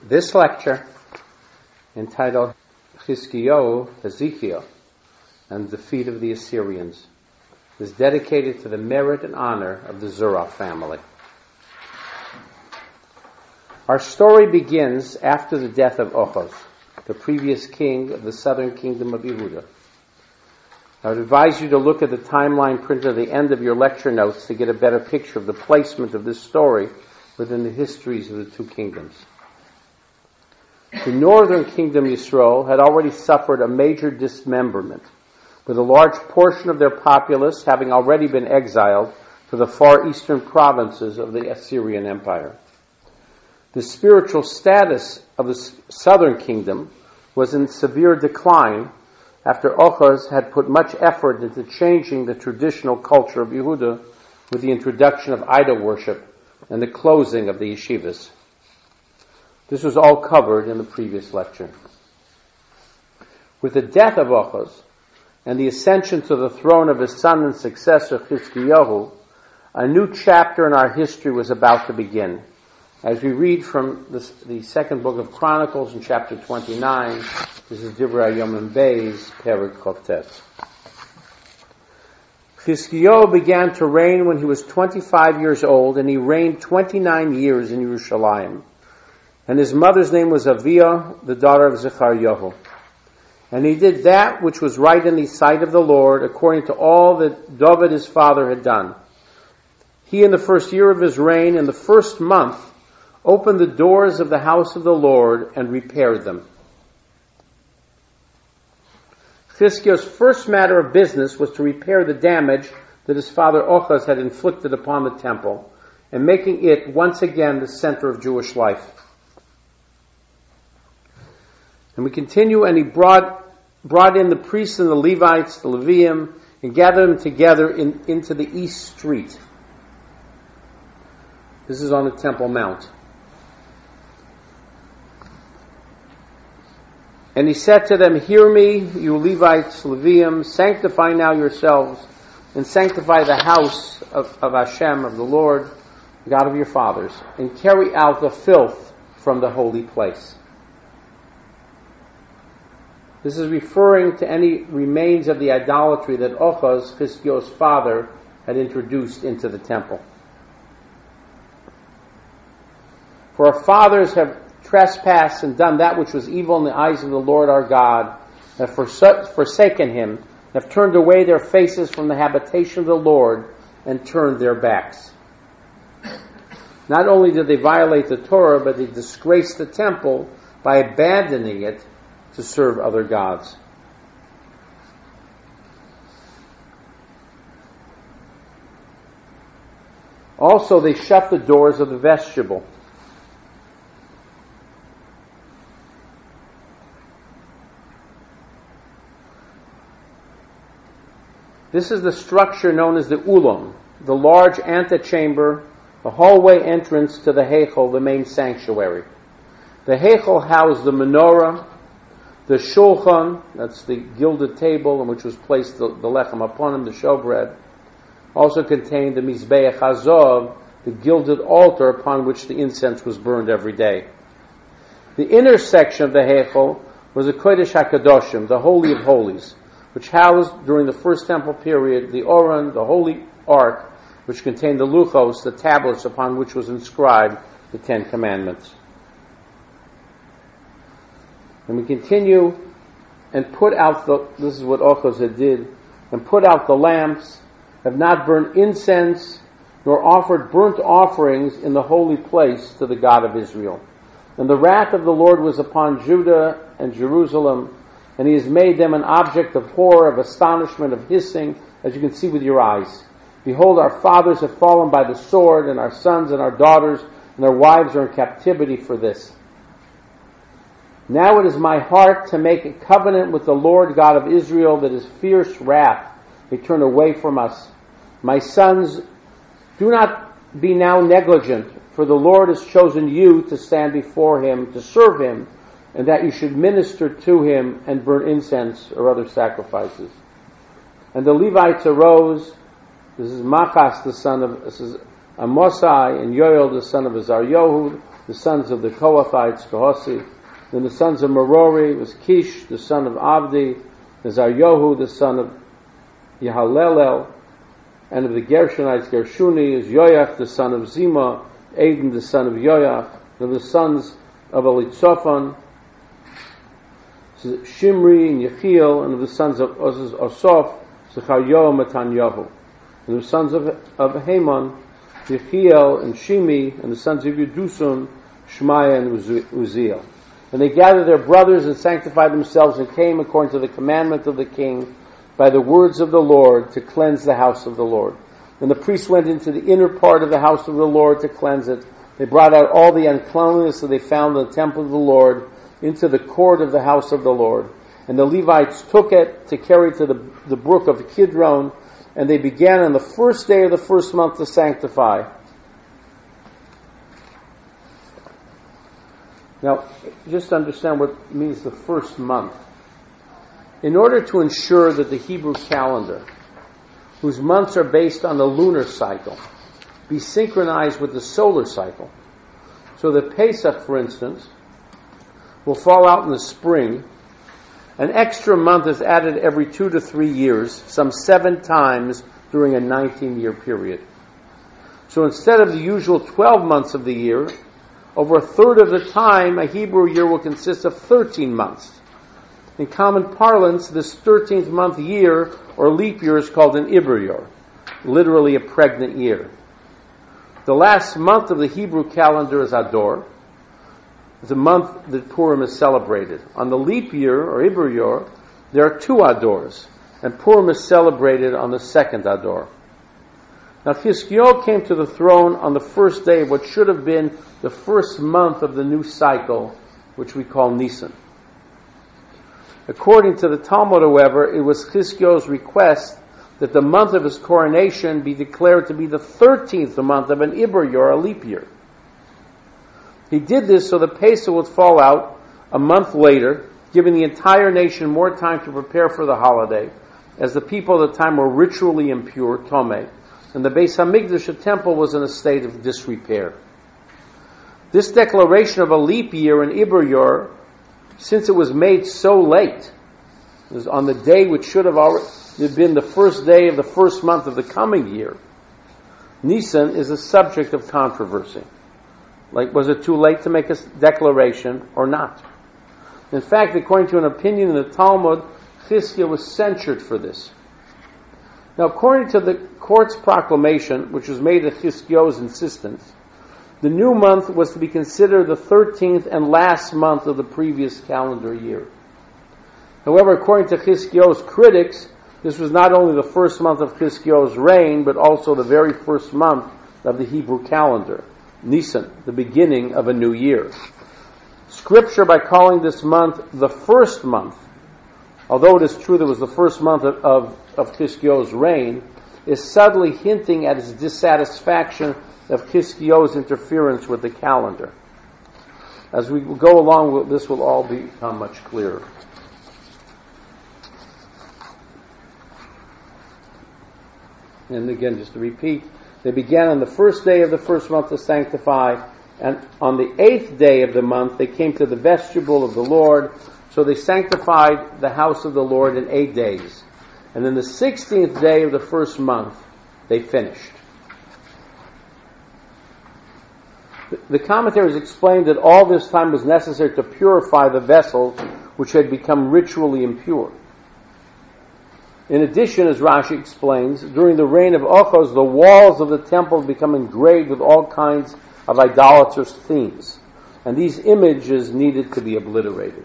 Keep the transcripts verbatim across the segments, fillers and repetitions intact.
This lecture, entitled Chizkiyahu Ezekiel and the Defeat of the Assyrians, is dedicated to the merit and honor of the Zerah family. Our story begins after the death of Ochaz, the previous king of the southern kingdom of Yehuda. I would advise you to look at the timeline printed at the end of your lecture notes to get a better picture of the placement of this story within the histories of the two kingdoms. The northern kingdom, Yisrael, had already suffered a major dismemberment, with a large portion of their populace having already been exiled to the far eastern provinces of the Assyrian Empire. The spiritual status of the southern kingdom was in severe decline after Ochaz had put much effort into changing the traditional culture of Yehuda with the introduction of idol worship and the closing of the yeshivas. This was all covered in the previous lecture. With the death of Ochaz and the ascension to the throne of his son and successor Chizkiyahu, a new chapter in our history was about to begin. As we read from the, the second book of Chronicles in chapter twenty-nine, this is Divrei Yomim Beis, Perek Chotet. Chizkiyahu began to reign when he was twenty-five years old, and he reigned twenty-nine years in Yerushalayim. And his mother's name was Aviah, the daughter of Zechariah. And he did that which was right in the sight of the Lord, according to all that David his father had done. He, in the first year of his reign, in the first month, opened the doors of the house of the Lord and repaired them. Chizkiyahu's first matter of business was to repair the damage that his father Ochaz had inflicted upon the temple, and making it once again the center of Jewish life. And we continue, and he brought brought in the priests and the Levites, the Leviim, and gathered them together in, into the east street. This is on the Temple Mount. And he said to them, "Hear me, you Levites, Leviim, sanctify now yourselves, and sanctify the house of, of Hashem, of the Lord, God of your fathers, and carry out the filth from the holy place." This is referring to any remains of the idolatry that Ochaz, Chizkiyahu's father, had introduced into the temple. For our fathers have trespassed and done that which was evil in the eyes of the Lord our God, have forsaken him, have turned away their faces from the habitation of the Lord, and turned their backs. Not only did they violate the Torah, but they disgraced the temple by abandoning it to serve other gods. Also, they shut the doors of the vestibule. This is the structure known as the Ulam, the large antechamber, the hallway entrance to the Heichal, the main sanctuary. The Heichal housed the menorah, the shulchan, that's the gilded table on which was placed the, the lechem upon him, the showbread, also contained the mizbeach hazov, the gilded altar upon which the incense was burned every day. The inner section of the Heichal was the Kodesh HaKadoshim, the Holy of Holies, which housed, during the First Temple period, the Oran, the Holy Ark, which contained the Luchos, the tablets upon which was inscribed the Ten Commandments. And we continue, and put out the, this is what Ochaz did, and put out the lamps, have not burned incense, nor offered burnt offerings in the holy place to the God of Israel. And the wrath of the Lord was upon Judah and Jerusalem, and he has made them an object of horror, of astonishment, of hissing, as you can see with your eyes. Behold, our fathers have fallen by the sword, and our sons and our daughters and their wives are in captivity for this. Now it is my heart to make a covenant with the Lord God of Israel, that his fierce wrath may turn away from us. My sons, do not be now negligent, for the Lord has chosen you to stand before him, to serve him, and that you should minister to him and burn incense or other sacrifices. And the Levites arose. This is Machas, the son of this is Amosai, and Yoel, the son of Azaryahu, the sons of the Kohathites, Kohosi. Then the sons of Merori was Kish, the son of Avdi, Zaryohu, the son of Yehalelel, and of the Gershonites, Gershuni is Yoach, the son of Zima, Aden, the son of Yoach, and of the sons of Elitzophan, Shimri and Yechiel, and of the sons of Osoph, Zecharyo and Matanyahu. And the sons of, of Haman, Yechiel and Shimi, and the sons of Yedusun, Shmaiah and Uziel. And they gathered their brothers and sanctified themselves and came according to the commandment of the king by the words of the Lord to cleanse the house of the Lord. And the priests went into the inner part of the house of the Lord to cleanse it. They brought out all the uncleanliness that they found in the temple of the Lord into the court of the house of the Lord. And the Levites took it to carry to the, the brook of Kidron, and they began on the first day of the first month to sanctify. Now, just to understand what means the first month. In order to ensure that the Hebrew calendar, whose months are based on the lunar cycle, be synchronized with the solar cycle, so that Pesach, for instance, will fall out in the spring, an extra month is added every two to three years, some seven times during a nineteen-year period. So instead of the usual twelve months of the year, over a third of the time, a Hebrew year will consist of thirteen months. In common parlance, this thirteenth month year, or leap year, is called an Iber year, literally a pregnant year. The last month of the Hebrew calendar is Ador, the month that Purim is celebrated. On the leap year, or Iber year, there are two Adors, and Purim is celebrated on the second Ador. Now, Chizkiyahu came to the throne on the first day of what should have been the first month of the new cycle, which we call Nisan. According to the Talmud, however, it was Chizkiyahu's request that the month of his coronation be declared to be the thirteenth month of an Iber year, a leap year. He did this so that Pesach would fall out a month later, giving the entire nation more time to prepare for the holiday, as the people at the time were ritually impure, Tomei, and the Beis Hamikdash, the temple, was in a state of disrepair. This declaration of a leap year in Iber year, since it was made so late, it was on the day which should have already been the first day of the first month of the coming year, Nisan is a subject of controversy. Like, was it too late to make a declaration or not? In fact, according to an opinion in the Talmud, Chizkiyahu was censured for this. Now, according to the court's proclamation, which was made at Chizkiyahu's insistence, the new month was to be considered the thirteenth and last month of the previous calendar year. However, according to Chizkiyahu's critics, this was not only the first month of Chizkiyahu's reign, but also the very first month of the Hebrew calendar, Nisan, the beginning of a new year. Scripture, by calling this month the first month, although it is true that it was the first month of, of, of Chizkiyahu's reign, is subtly hinting at his dissatisfaction of Chizkiyahu's interference with the calendar. As we go along, this will all become much clearer. And again, just to repeat, they began on the first day of the first month to sanctify, and on the eighth day of the month they came to the vestibule of the Lord, so they sanctified the house of the Lord in eight days. And then the sixteenth day of the first month they finished. The commentaries explained that all this time was necessary to purify the vessels which had become ritually impure. In addition, as Rashi explains, during the reign of Ochos, the walls of the temple become engraved with all kinds of idolatrous themes, and these images needed to be obliterated.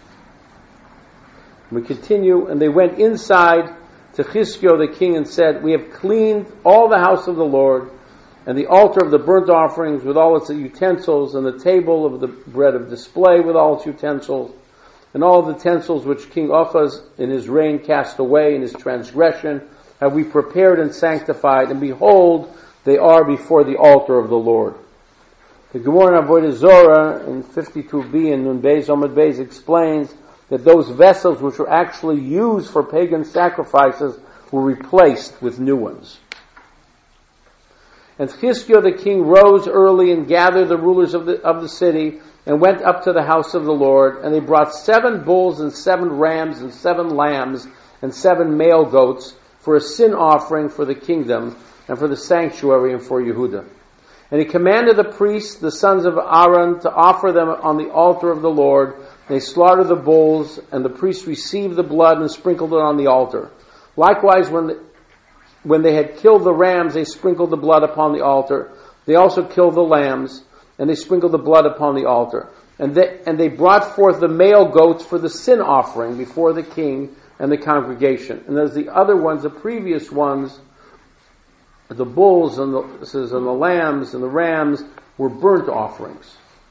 We continue, and they went inside to Chizkiyahu the king and said, "We have cleaned all the house of the Lord, and the altar of the burnt offerings with all its utensils, and the table of the bread of display with all its utensils, and all the utensils which King Ochaz in his reign cast away in his transgression, have we prepared and sanctified, and behold, they are before the altar of the Lord." The Gemara in Avodah Zorah in fifty-two b and Nun Beis Omid Beis explains that those vessels which were actually used for pagan sacrifices were replaced with new ones. And Chizkiah the king rose early and gathered the rulers of the, of the city and went up to the house of the Lord. And they brought seven bulls and seven rams and seven lambs and seven male goats for a sin offering for the kingdom and for the sanctuary and for Yehudah. And he commanded the priests, the sons of Aaron, to offer them on the altar of the Lord. They slaughtered the bulls, and the priests received the blood and sprinkled it on the altar. Likewise, when the, when they had killed the rams, they sprinkled the blood upon the altar. They also killed the lambs, and they sprinkled the blood upon the altar. And they, and they brought forth the male goats for the sin offering before the king and the congregation. And as the other ones, the previous ones, the bulls and the, says, and the lambs and the rams were burnt offerings.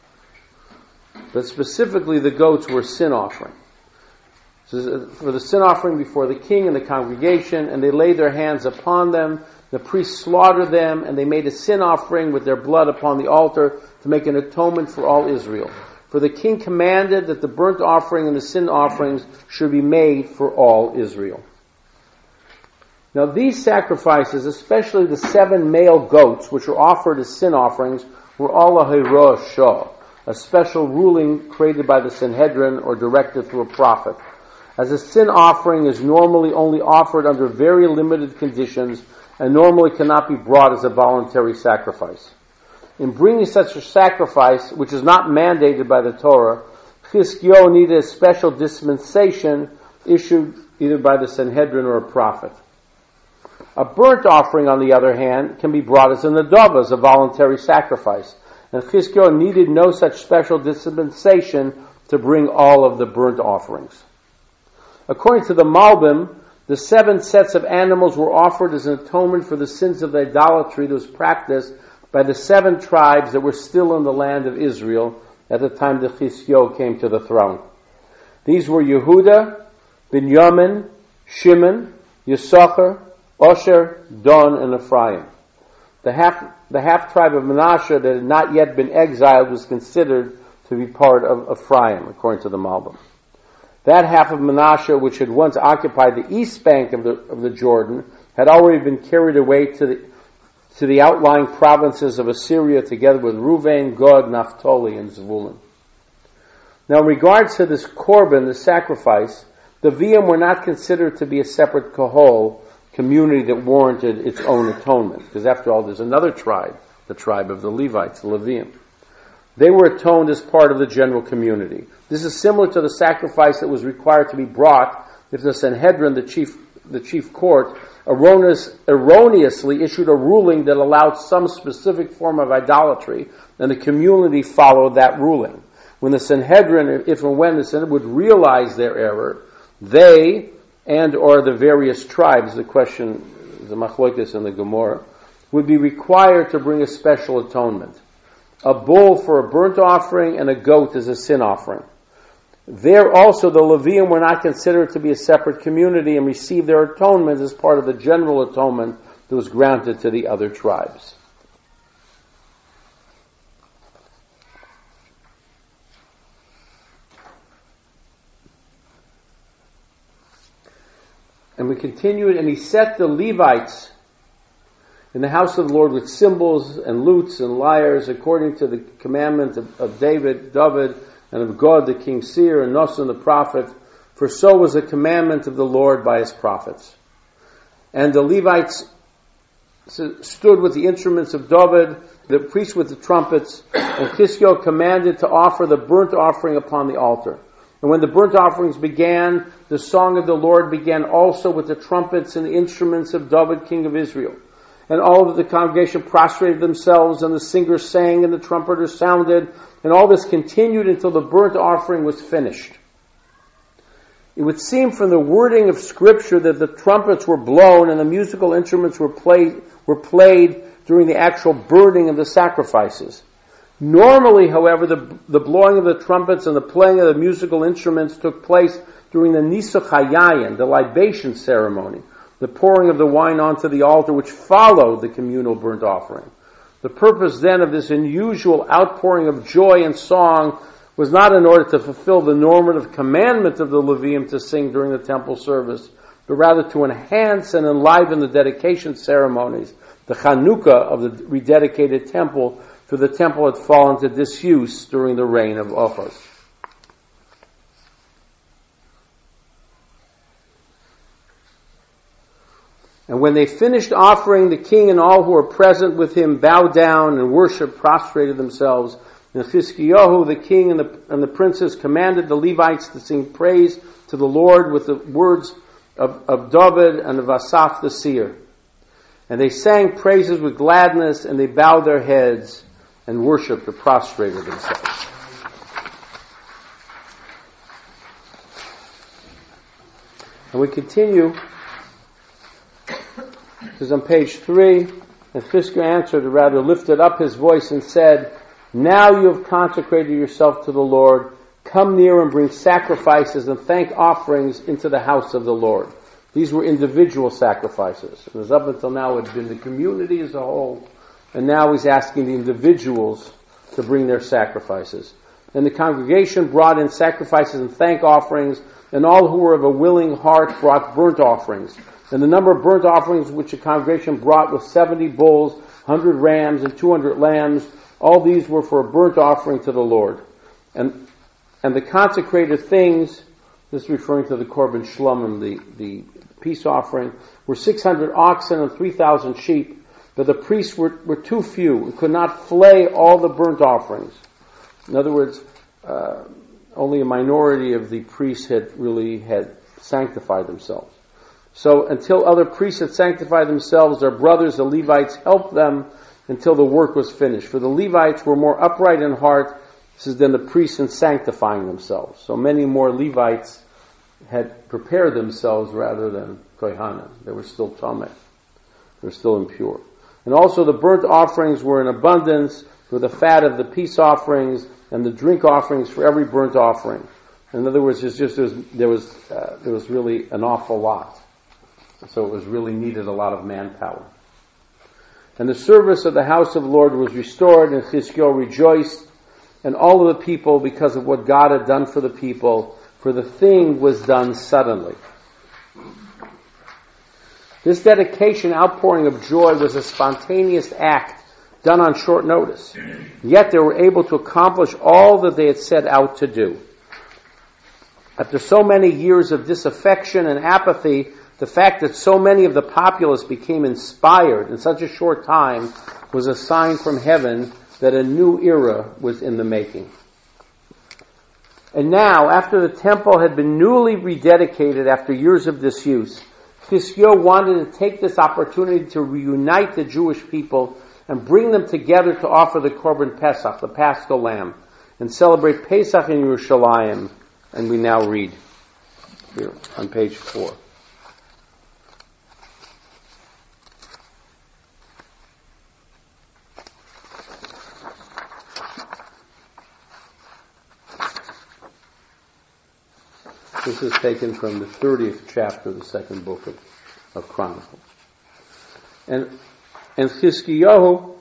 But specifically the goats were sin offering. So for the sin offering before the king and the congregation, and they laid their hands upon them. The priests slaughtered them, and they made a sin offering with their blood upon the altar to make an atonement for all Israel. For the king commanded that the burnt offering and the sin offerings should be made for all Israel. Now these sacrifices, especially the seven male goats, which were offered as sin offerings, were all a Hirosh Shah, a special ruling created by the Sanhedrin or directed through a prophet. As a sin offering is normally only offered under very limited conditions and normally cannot be brought as a voluntary sacrifice. In bringing such a sacrifice, which is not mandated by the Torah, Chizkiah needed a special dispensation issued either by the Sanhedrin or a prophet. A burnt offering, on the other hand, can be brought as a nadava, as a voluntary sacrifice. And Chizkiah needed no such special dispensation to bring all of the burnt offerings. According to the Malbim, the seven sets of animals were offered as an atonement for the sins of idolatry that was practiced by the seven tribes that were still in the land of Israel at the time that Chizkiah came to the throne. These were Yehudah, Binyamin, Shimon, Yisachar, Osher, Dan, and Ephraim. The half, the half tribe of Manasseh that had not yet been exiled was considered to be part of Ephraim, according to the Malbim. That half of Manasseh, which had once occupied the east bank of the, of the Jordan, had already been carried away to the, to the outlying provinces of Assyria together with Reuven, Gad, Naphtali, and Zebulun. Now in regards to this korban, the sacrifice, the Viyim were not considered to be a separate kahol, community that warranted its own atonement. Because after all, there's another tribe, the tribe of the Levites, the Levium. They were atoned as part of the general community. This is similar to the sacrifice that was required to be brought if the Sanhedrin, the chief, the chief court, erroneous, erroneously issued a ruling that allowed some specific form of idolatry, and the community followed that ruling. When the Sanhedrin, if and when the Sanhedrin would realize their error, they and or the various tribes, the question, the Machlokes and the Gemara, would be required to bring a special atonement. A bull for a burnt offering and a goat as a sin offering. There also the Levium were not considered to be a separate community and received their atonement as part of the general atonement that was granted to the other tribes. And we continued, and he set the Levites in the house of the Lord with cymbals and lutes and lyres, according to the commandment of, of David, David, and of God the king seer, and Nasan the prophet, for so was the commandment of the Lord by his prophets. And the Levites stood with the instruments of David, the priests with the trumpets, and Chizkiah commanded to offer the burnt offering upon the altar. And when the burnt offerings began, the song of the Lord began also with the trumpets and the instruments of David, king of Israel. And all of the congregation prostrated themselves, and the singers sang, and the trumpeters sounded, and all this continued until the burnt offering was finished. It would seem from the wording of Scripture that the trumpets were blown and the musical instruments were played, were played during the actual burning of the sacrifices. Normally, however, the, the blowing of the trumpets and the playing of the musical instruments took place during the Nisuch HaYayin, the libation ceremony, the pouring of the wine onto the altar, which followed the communal burnt offering. The purpose then of this unusual outpouring of joy and song was not in order to fulfill the normative commandment of the Levium to sing during the temple service, but rather to enhance and enliven the dedication ceremonies the Chanukah of the rededicated temple, for the temple had fallen to disuse during the reign of Ochos. And when they finished offering, the king and all who were present with him bowed down and worshipped, prostrated themselves. And Chizkiyahu, the king and the, and the princes, commanded the Levites to sing praise to the Lord with the words of, of David and of Asaph the seer. And they sang praises with gladness, and they bowed their heads and worshipped or prostrated themselves. And we continue. This is on page three. And Chizkiah answered, or rather lifted up his voice and said, "Now you have consecrated yourself to the Lord. Come near and bring sacrifices and thank offerings into the house of the Lord." These were individual sacrifices. It was up until now it had been the community as a whole. And now he's asking the individuals to bring their sacrifices. And the congregation brought in sacrifices and thank offerings, and all who were of a willing heart brought burnt offerings. And the number of burnt offerings which the congregation brought was seventy bulls, one hundred rams, and two hundred lambs. All these were for a burnt offering to the Lord. And and the consecrated things, this is referring to the Korban Shlomim, the, the peace offering, were six hundred oxen and three thousand sheep. But the priests were, were too few and could not flay all the burnt offerings. In other words, uh, only a minority of the priests had really had sanctified themselves. So until other priests had sanctified themselves, their brothers, the Levites, helped them until the work was finished. For the Levites were more upright in heart, this is, than the priests in sanctifying themselves. So many more Levites had prepared themselves rather than Kohanim. They were still tameh. They were still impure. And also the burnt offerings were in abundance for the fat of the peace offerings and the drink offerings for every burnt offering. In other words, it's just there was there was, uh, there was really an awful lot. So it was really needed a lot of manpower. And the service of the house of the Lord was restored, and Chizkiah rejoiced, and all of the people, because of what God had done for the people, for the thing was done suddenly. This dedication, outpouring of joy, was a spontaneous act done on short notice. Yet they were able to accomplish all that they had set out to do. After so many years of disaffection and apathy, the fact that so many of the populace became inspired in such a short time was a sign from heaven that a new era was in the making. And now, after the temple had been newly rededicated after years of disuse, Chizkiah wanted to take this opportunity to reunite the Jewish people and bring them together to offer the Korban Pesach, the Paschal Lamb, and celebrate Pesach in Yerushalayim. And we now read here on page four. This is taken from the thirtieth chapter of the second book of, of Chronicles. And, and Chizkiyahu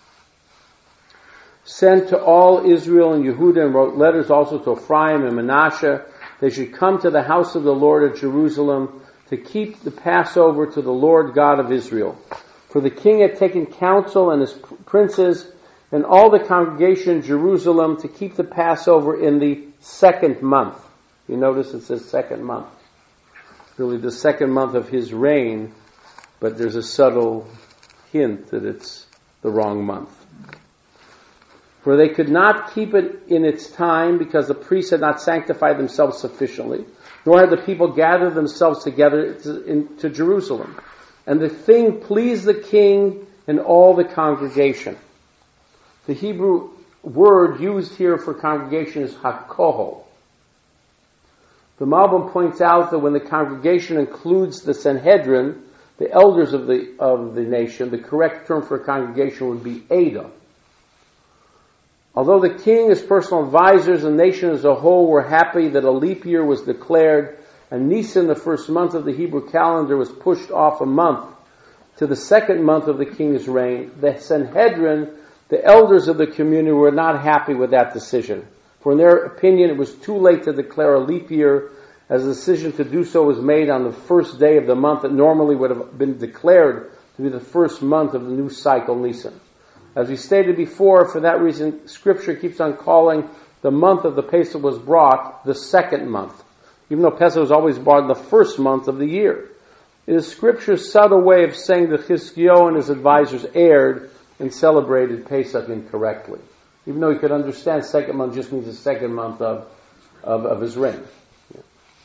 sent to all Israel and Yehuda and wrote letters also to Ephraim and Manasseh. They should come to the house of the Lord at Jerusalem to keep the Passover to the Lord God of Israel. For the king had taken counsel and his princes and all the congregation in Jerusalem to keep the Passover in the second month. You notice it says second month. Really the second month of his reign, but there's a subtle hint that it's the wrong month. For they could not keep it in its time because the priests had not sanctified themselves sufficiently, nor had the people gathered themselves together to, in, to Jerusalem. And the thing pleased the king and all the congregation. The Hebrew word used here for congregation is hakohol. The Malbim points out that when the congregation includes the Sanhedrin, the elders of the of the nation, the correct term for a congregation would be Eidah. Although the king, his personal advisors, and the nation as a whole were happy that a leap year was declared, and Nisan, the first month of the Hebrew calendar, was pushed off a month to the second month of the king's reign, the Sanhedrin, the elders of the community, were not happy with that decision. For in their opinion, it was too late to declare a leap year, as the decision to do so was made on the first day of the month that normally would have been declared to be the first month of the new cycle, Nisan. As we stated before, for that reason, Scripture keeps on calling the month of the Pesach was brought the second month, even though Pesach was always brought in the first month of the year. It is Scripture's subtle way of saying that Chizkiyahu and his advisors erred and celebrated Pesach incorrectly. Even though he could understand second month just means the second month of, of, of his reign. Yeah.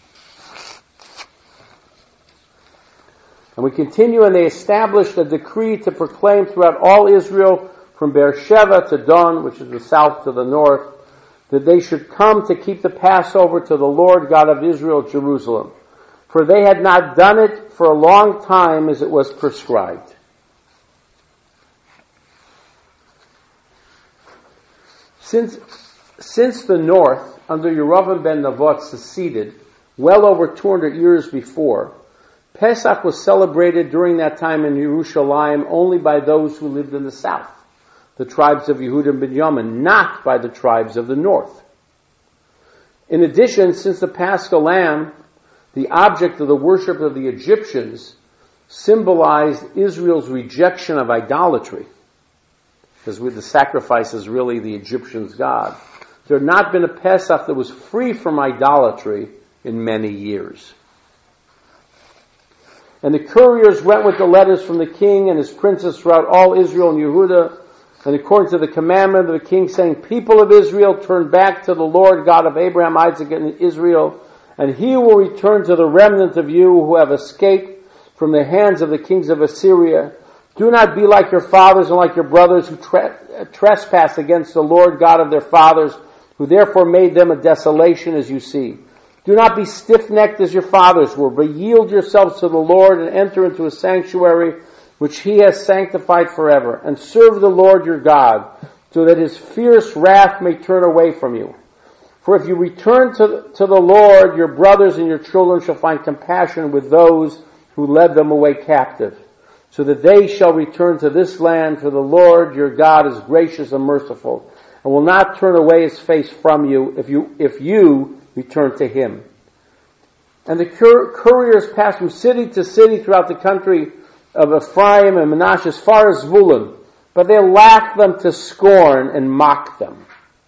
And we continue, and they established a decree to proclaim throughout all Israel, from Beersheba to Dan, which is the south to the north, that they should come to keep the Passover to the Lord God of Israel at Jerusalem. For they had not done it for a long time as it was prescribed. Since, since the north, under Yerovam ben Nevat, seceded, well over two hundred years before, Pesach was celebrated during that time in Yerushalayim only by those who lived in the south, the tribes of Yehuda and Binyamin, not by the tribes of the north. In addition, since the Paschal Lamb, the object of the worship of the Egyptians, symbolized Israel's rejection of idolatry, because with the sacrifice is really the Egyptians' god, there had not been a Pesach that was free from idolatry in many years. And the couriers went with the letters from the king and his princes throughout all Israel and Yehuda, and according to the commandment of the king, saying, "People of Israel, turn back to the Lord God of Abraham, Isaac, and Israel, and he will return to the remnant of you who have escaped from the hands of the kings of Assyria. Do not be like your fathers and like your brothers who tre- trespass against the Lord God of their fathers, who therefore made them a desolation as you see. Do not be stiff-necked as your fathers were, but yield yourselves to the Lord and enter into a sanctuary which he has sanctified forever, and serve the Lord your God, so that his fierce wrath may turn away from you. For if you return to, to the Lord, your brothers and your children shall find compassion with those who led them away captive, so that they shall return to this land, for the Lord your God is gracious and merciful, and will not turn away his face from you if you, if you return to him." And the cur- couriers passed from city to city throughout the country of Ephraim and Manasseh as far as Zvulun, but they laughed them to scorn and mocked them.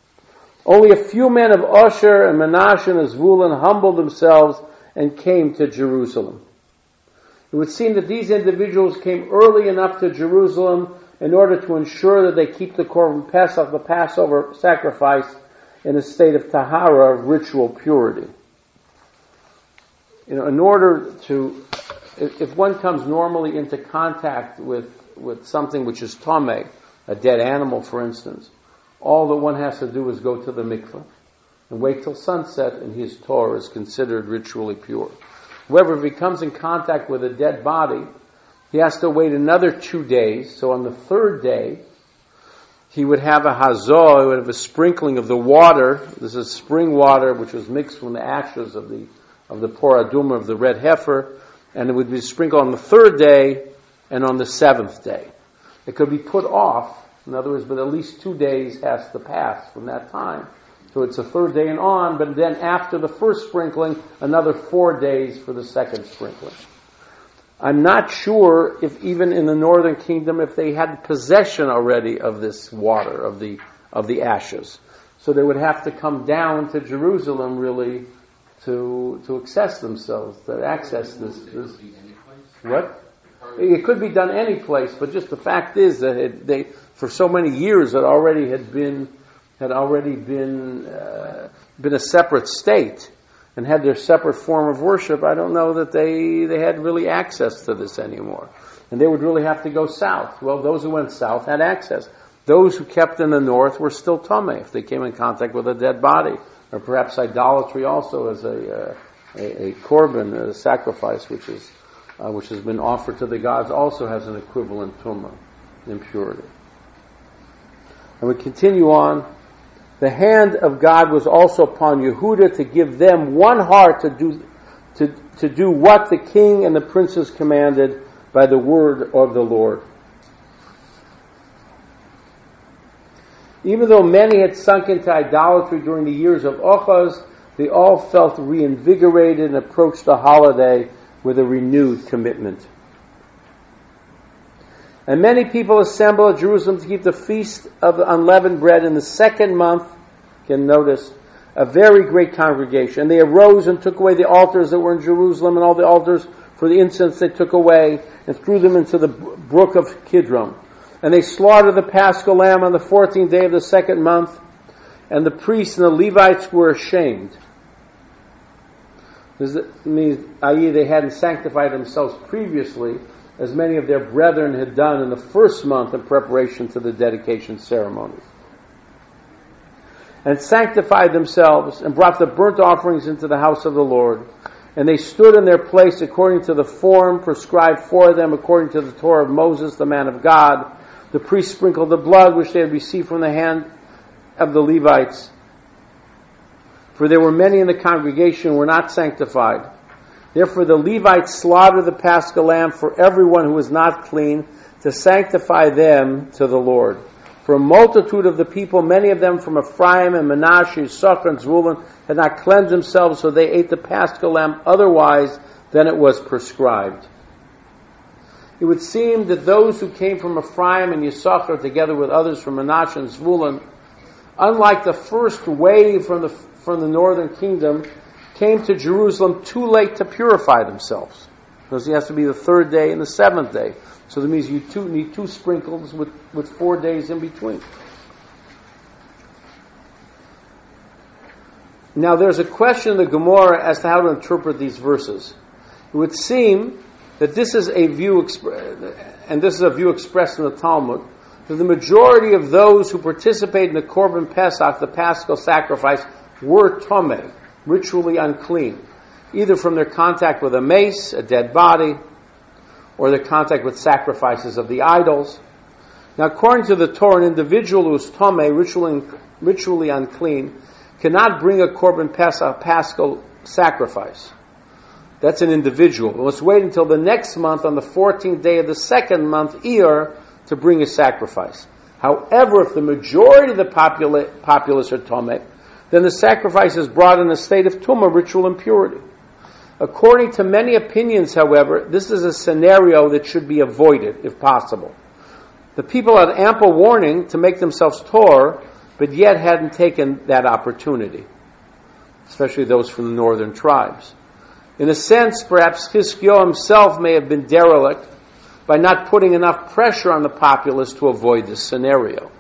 Only a few men of Asher and Manasseh and Zvulun humbled themselves and came to Jerusalem. It would seem that these individuals came early enough to Jerusalem in order to ensure that they keep the Korban Pesach, the Passover sacrifice, in a state of tahara, of ritual purity. You know, in order to, if, if one comes normally into contact with, with something which is tameh, a dead animal, for instance, all that one has to do is go to the mikveh and wait till sunset, and his Torah is considered ritually pure. However, if he comes in contact with a dead body, he has to wait another two days. So on the third day, he would have a hazah, he would have a sprinkling of the water. This is spring water, which was mixed from the ashes of the of the por aduma, of the red heifer, and it would be sprinkled on the third day and on the seventh day. It could be put off, in other words, but at least two days has to pass from that time. So it's a third day and on, but then after the first sprinkling, another four days for the second sprinkling. I'm not sure if even in the northern kingdom, if they had possession already of this water, of the of the ashes. So they would have to come down to Jerusalem really to to access themselves, to access this. this what? It could be done any place, but just the fact is that it, they, for so many years, it already had been had already been uh, been a separate state and had their separate form of worship. I don't know that they they had really access to this anymore, and they would really have to go south. Well, those who went south had access. Those who kept in the north were still tameh if they came in contact with a dead body, or perhaps idolatry also as a uh, a, a korban, a sacrifice, which is uh, which has been offered to the gods, also has an equivalent tumah, impurity. And we continue on. The hand of God was also upon Yehuda to give them one heart to do to, to do what the king and the princes commanded by the word of the Lord. Even though many had sunk into idolatry during the years of Ochaz, they all felt reinvigorated and approached the holiday with a renewed commitment. And many people assembled at Jerusalem to keep the feast of the unleavened bread in the second month. You can notice a very great congregation. And they arose and took away the altars that were in Jerusalem, and all the altars for the incense they took away, and threw them into the brook of Kidron. And they slaughtered the Paschal lamb on the fourteenth day of the second month, and the priests and the Levites were ashamed. This means, that is, they hadn't sanctified themselves previously, as many of their brethren had done in the first month in preparation to the dedication ceremonies. And sanctified themselves, and brought the burnt offerings into the house of the Lord. And they stood in their place according to the form prescribed for them, according to the Torah of Moses, the man of God. The priests sprinkled the blood which they had received from the hand of the Levites. For there were many in the congregation who were not sanctified. Therefore the Levites slaughtered the Paschal lamb for everyone who was not clean, to sanctify them to the Lord. For a multitude of the people, many of them from Ephraim and Manasseh, Issachar and Zebulun, had not cleansed themselves, so they ate the Paschal lamb otherwise than it was prescribed. It would seem that those who came from Ephraim and Issachar, together with others from Manasseh and Zebulun, unlike the first wave from the from the northern kingdom, came to Jerusalem too late to purify themselves, because it has to be the third day and the seventh day. So that means you two, need two sprinkles with, with four days in between. Now there's a question in the Gemara as to how to interpret these verses. It would seem that this is a view, exp- and this is a view expressed in the Talmud, that the majority of those who participate in the Korban Pesach, the Paschal sacrifice, were tomei, ritually unclean, either from their contact with a mace, a dead body, or their contact with sacrifices of the idols. Now, according to the Torah, an individual who is tomei, ritually, ritually unclean, cannot bring a Korban Pesach, Paschal sacrifice. That's an individual. It must wait until the next month, on the fourteenth day of the second month, Iyar, to bring a sacrifice. However, if the majority of the popula- populace are tomei, then the sacrifice is brought in a state of tumah, ritual impurity. According to many opinions, however, this is a scenario that should be avoided, if possible. The people had ample warning to make themselves tor, but yet hadn't taken that opportunity, especially those from the northern tribes. In a sense, perhaps Chizkiyahu himself may have been derelict by not putting enough pressure on the populace to avoid this scenario.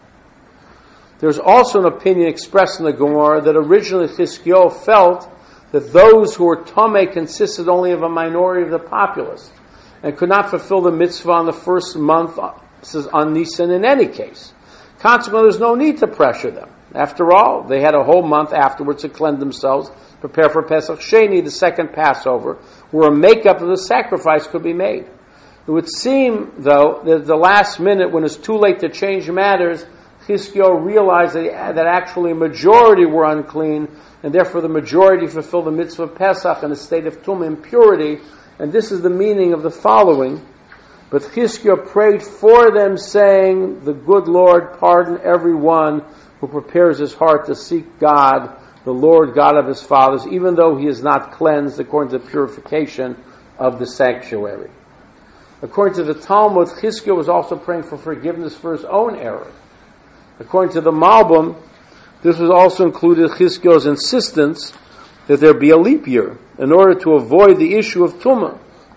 There's also an opinion expressed in the Gemara that originally Chizkiyahu felt that those who were tomei consisted only of a minority of the populace and could not fulfill the mitzvah on the first month on Nisan in any case. Consequently, there's no need to pressure them. After all, they had a whole month afterwards to cleanse themselves, prepare for Pesach Sheni, the second Passover, where a makeup of the sacrifice could be made. It would seem, though, that at the last minute, when it's too late to change matters, Chizkiyahu realized that, that actually a majority were unclean, and therefore the majority fulfilled the mitzvah of Pesach in a state of tumah, impurity. And this is the meaning of the following. But Chizkiyahu prayed for them, saying, "The good Lord pardon everyone who prepares his heart to seek God, the Lord God of his fathers, even though he is not cleansed according to the purification of the sanctuary." According to the Talmud, Chizkiyahu was also praying for forgiveness for his own error. According to the Malbim, this was also included Chizkiyahu's insistence that there be a leap year in order to avoid the issue of Tumah,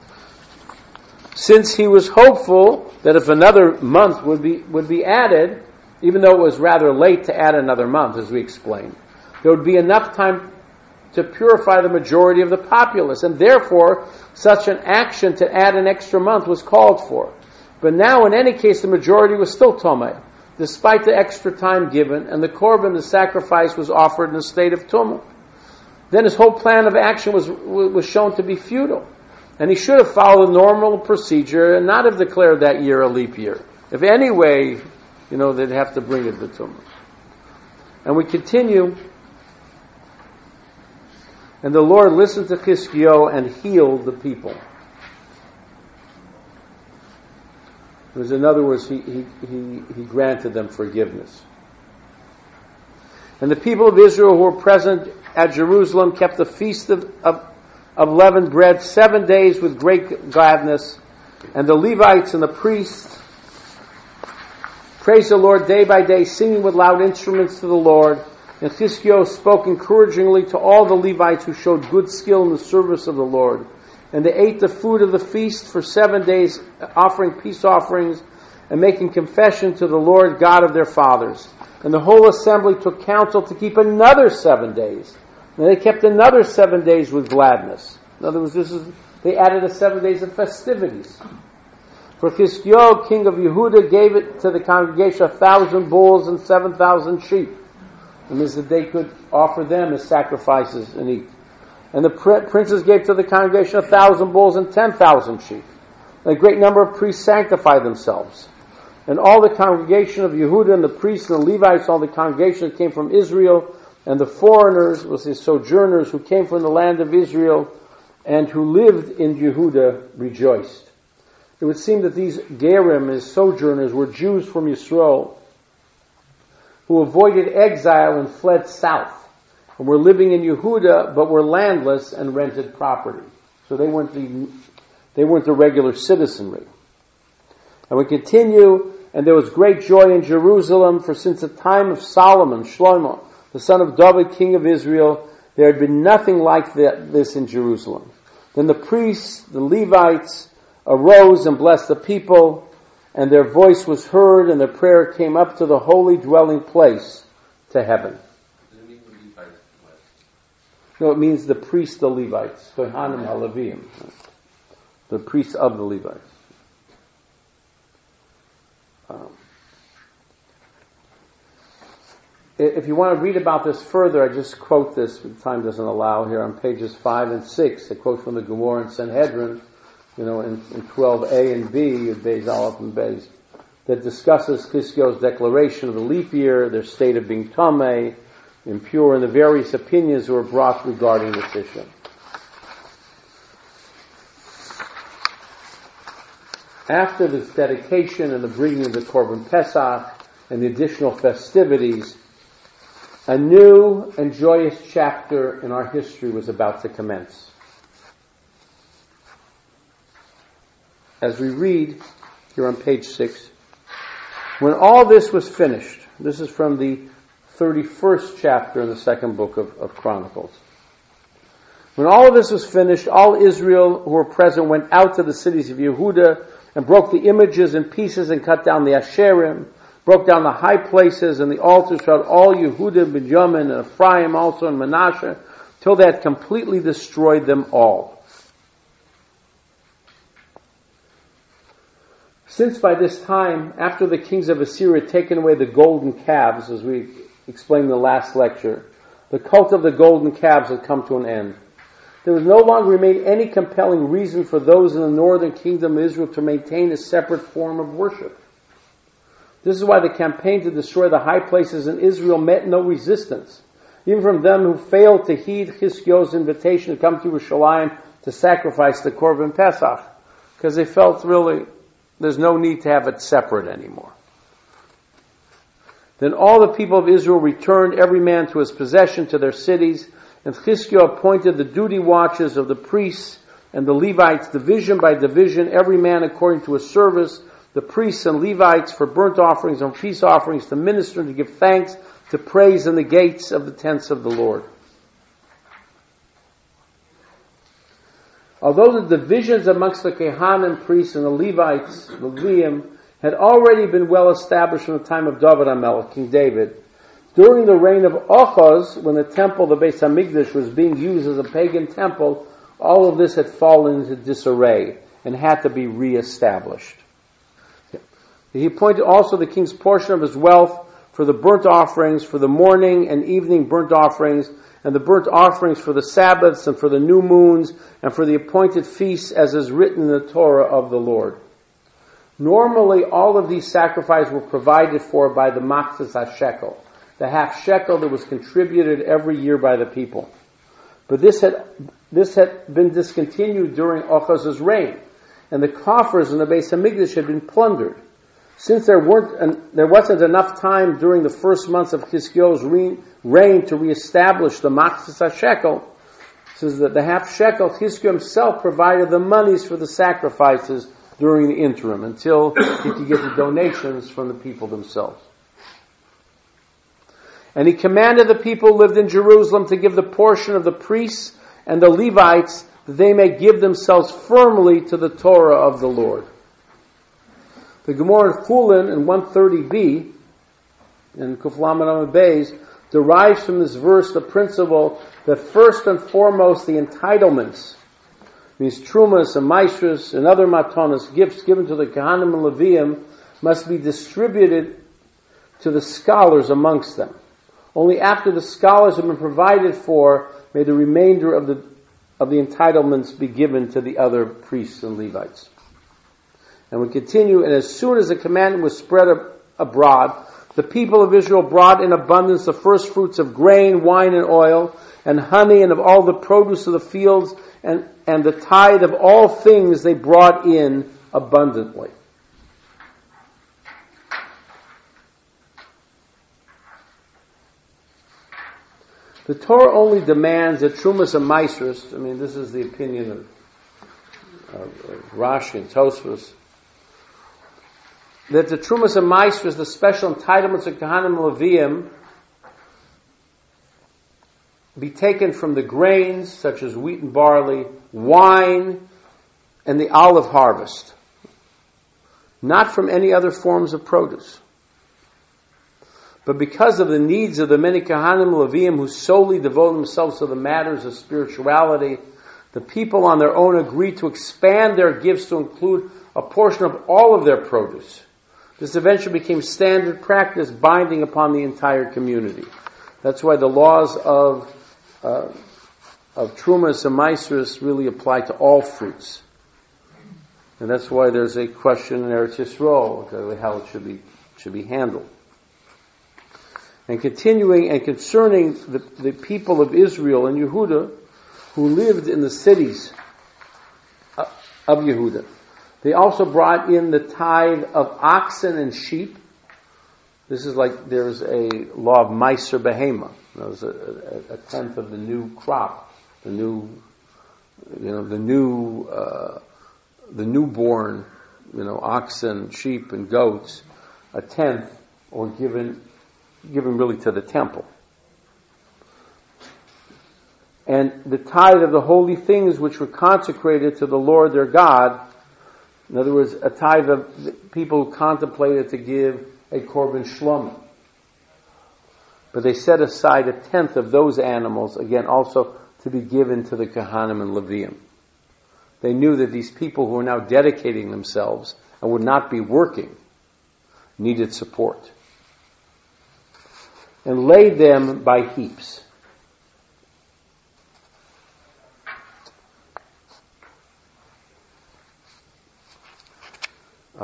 since he was hopeful that if another month would be would be added, even though it was rather late to add another month, as we explained, there would be enough time to purify the majority of the populace, and therefore such an action to add an extra month was called for. But now, in any case, the majority was still tomei, despite the extra time given, and the korban, the sacrifice, was offered in a state of tumah. Then his whole plan of action was was shown to be futile, and he should have followed the normal procedure and not have declared that year a leap year. If anyway, you know, they'd have to bring it to tumah. And we continue. And the Lord listened to Chizkiyahu and healed the people. In other words, he, he, he, he granted them forgiveness. And the people of Israel who were present at Jerusalem kept the feast of, of, of leavened bread seven days with great gladness. And the Levites and the priests praised the Lord day by day, singing with loud instruments to the Lord. And Chizkiyahu spoke encouragingly to all the Levites who showed good skill in the service of the Lord. And they ate the food of the feast for seven days, offering peace offerings and making confession to the Lord God of their fathers. And the whole assembly took counsel to keep another seven days. And they kept another seven days with gladness. In other words, this is they added a seven days of festivities. For Chizkiyahu, king of Yehuda, gave it to the congregation a thousand bulls and seven thousand sheep. And this that they could offer them as sacrifices and eat. And the princes gave to the congregation a thousand bulls and ten thousand sheep. And a great number of priests sanctified themselves. And all the congregation of Yehuda and the priests and the Levites, all the congregation that came from Israel, and the foreigners, was the sojourners who came from the land of Israel and who lived in Yehuda, rejoiced. It would seem that these Gerim, as sojourners, were Jews from Yisrael who avoided exile and fled south, and were living in Yehuda, but were landless and rented property. So they weren't the they weren't the regular citizenry. And we continue, and there was great joy in Jerusalem, for since the time of Solomon, Shlomo, the son of David, king of Israel, there had been nothing like that, this in Jerusalem. Then the priests, the Levites, arose and blessed the people, and their voice was heard, and their prayer came up to the holy dwelling place, to heaven. Does it mean the Levites blessed? No, it means the priests, the Levites, Kohanim HaLeviim, the priests of the Levites. Um, if you want to read about this further, I just quote this, but time doesn't allow here, on pages five and six. I quote from the Gemara and Sanhedrin, you know, in, in twelve A and B, Beis Aleph and Beis, that discusses Chizkiyahu's declaration of the leap year, their state of being tameh, impure, and the various opinions that were brought regarding this issue. After this dedication and the bringing of the Korban Pesach and the additional festivities, a new and joyous chapter in our history was about to commence. As we read here on page six, when all this was finished, this is from the thirty-first chapter in the second book of, of Chronicles. When all of this was finished, all Israel who were present went out to the cities of Yehuda and broke the images in pieces and cut down the Asherim, broke down the high places and the altars throughout all Yehuda, Benjamin, and Ephraim also, and Manasseh, till they had completely destroyed them all. Since by this time, after the kings of Assyria had taken away the golden calves, as we explained in the last lecture, the cult of the golden calves had come to an end. There was no longer remained any compelling reason for those in the northern kingdom of Israel to maintain a separate form of worship. This is why the campaign to destroy the high places in Israel met no resistance, even from them who failed to heed Chizkiyahu's invitation to come to Yerushalayim to sacrifice the Korban Pesach, because they felt really there's no need to have it separate anymore. Then all the people of Israel returned, every man to his possession, to their cities, and Chizkiyahu appointed the duty watches of the priests and the Levites, division by division, every man according to his service, the priests and Levites for burnt offerings and peace offerings, to minister and to give thanks, to praise in the gates of the tents of the Lord. Although the divisions amongst the Kohanim, priests, and the Levites, the Leviim, had already been well established from the time of David HaMelech, King David, during the reign of Achaz, when the temple, the Beis HaMikdash, was being used as a pagan temple, all of this had fallen into disarray and had to be reestablished. He appointed also the king's portion of his wealth for the burnt offerings, for the morning and evening burnt offerings, and the burnt offerings for the Sabbaths and for the new moons, and for the appointed feasts, as is written in the Torah of the Lord. Normally, all of these sacrifices were provided for by the Machzis HaShekel, the half shekel that was contributed every year by the people. But this had this had been discontinued during Achaz's reign, and the coffers in the Beis HaMikdash had been plundered. Since there weren't an, there wasn't enough time during the first months of Chizkiyahu's reign to reestablish the Machzis HaShekel, says that the half shekel, Chizkiyahu himself provided the monies for the sacrifices during the interim until he could get the donations from the people themselves. And he commanded the people who lived in Jerusalem to give the portion of the priests and the Levites that they may give themselves firmly to the Torah of the Lord. The Gemara in Chulin in one thirty b, in Kuflam and Beis, derives from this verse the principle that first and foremost the entitlements, means trumas and maestras and other matanas, gifts given to the Kohanim and Leviim, must be distributed to the scholars amongst them. Only after the scholars have been provided for may the remainder of the of the entitlements be given to the other priests and Levites. And we continue, and as soon as the commandment was spread ab- abroad, the people of Israel brought in abundance the first fruits of grain, wine, and oil, and honey, and of all the produce of the fields, and, and the tithe of all things they brought in abundantly. The Torah only demands that Trumas and Maasros, I mean, this is the opinion of, of, of Rashi and Tosfos, that the Trumas and Maasros, the special entitlements of Kohanim and Leviim, be taken from the grains, such as wheat and barley, wine, and the olive harvest, not from any other forms of produce. But because of the needs of the many Kohanim and Leviim who solely devote themselves to the matters of spirituality, the people on their own agreed to expand their gifts to include a portion of all of their produce. This eventually became standard practice, binding upon the entire community. That's why the laws of uh, of Trumas and Maasros really apply to all fruits. And that's why there's a question in Eretz Yisrael, okay, how it should be should be handled. And continuing and concerning the, the people of Israel and Yehuda who lived in the cities of Yehuda, they also brought in the tithe of oxen and sheep. This is like there's a law of Meiser Behema. There's a, a, a tenth of the new crop, the new, you know, the new, uh, the newborn, you know, oxen, sheep, and goats. A tenth, or given. given really to the temple. And the tithe of the holy things which were consecrated to the Lord their God, in other words, a tithe of the people who contemplated to give a korban shlomim. But they set aside a tenth of those animals, again, also to be given to the Kohanim and Leviim. They knew that these people who were now dedicating themselves and would not be working needed support. And laid them by heaps. Uh,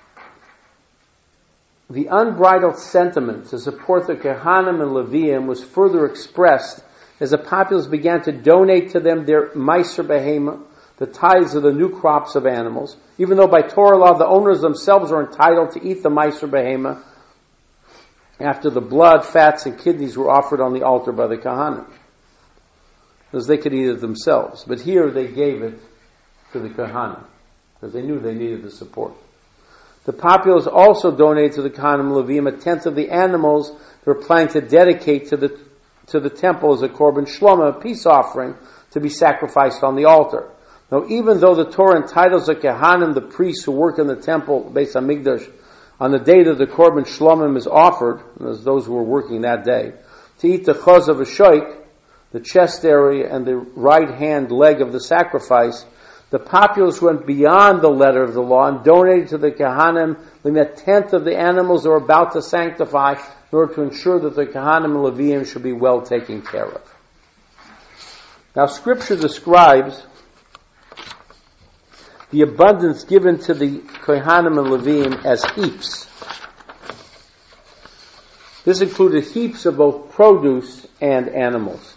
the unbridled sentiment to support the Kohanim and Leviim was further expressed as the populace began to donate to them their Meiser Behema, the tithes of the new crops of animals, even though by Torah law the owners themselves are entitled to eat the Meiser Behema after the blood, fats, and kidneys were offered on the altar by the Kohanim, because they could eat it themselves. But here they gave it to the Kohanim, because they knew they needed the support. The populace also donated to the Kohanim and Leviim a tenth of the animals they were planning to dedicate to the to the temple as a korban shlomim, a peace offering, to be sacrificed on the altar. Now, even though the Torah entitles the Kohanim, the priests who work in the temple, based on Mikdash, on the day that the korban shlomim is offered, as those who were working that day, to eat the chaz of a shoik, the chest area and the right hand leg of the sacrifice, the populace went beyond the letter of the law and donated to the Kohanim a tenth of the animals they were about to sanctify in order to ensure that the Kohanim and Leviim should be well taken care of. Now, Scripture describes the abundance given to the Kohanim and Leviim as heaps. This included heaps of both produce and animals.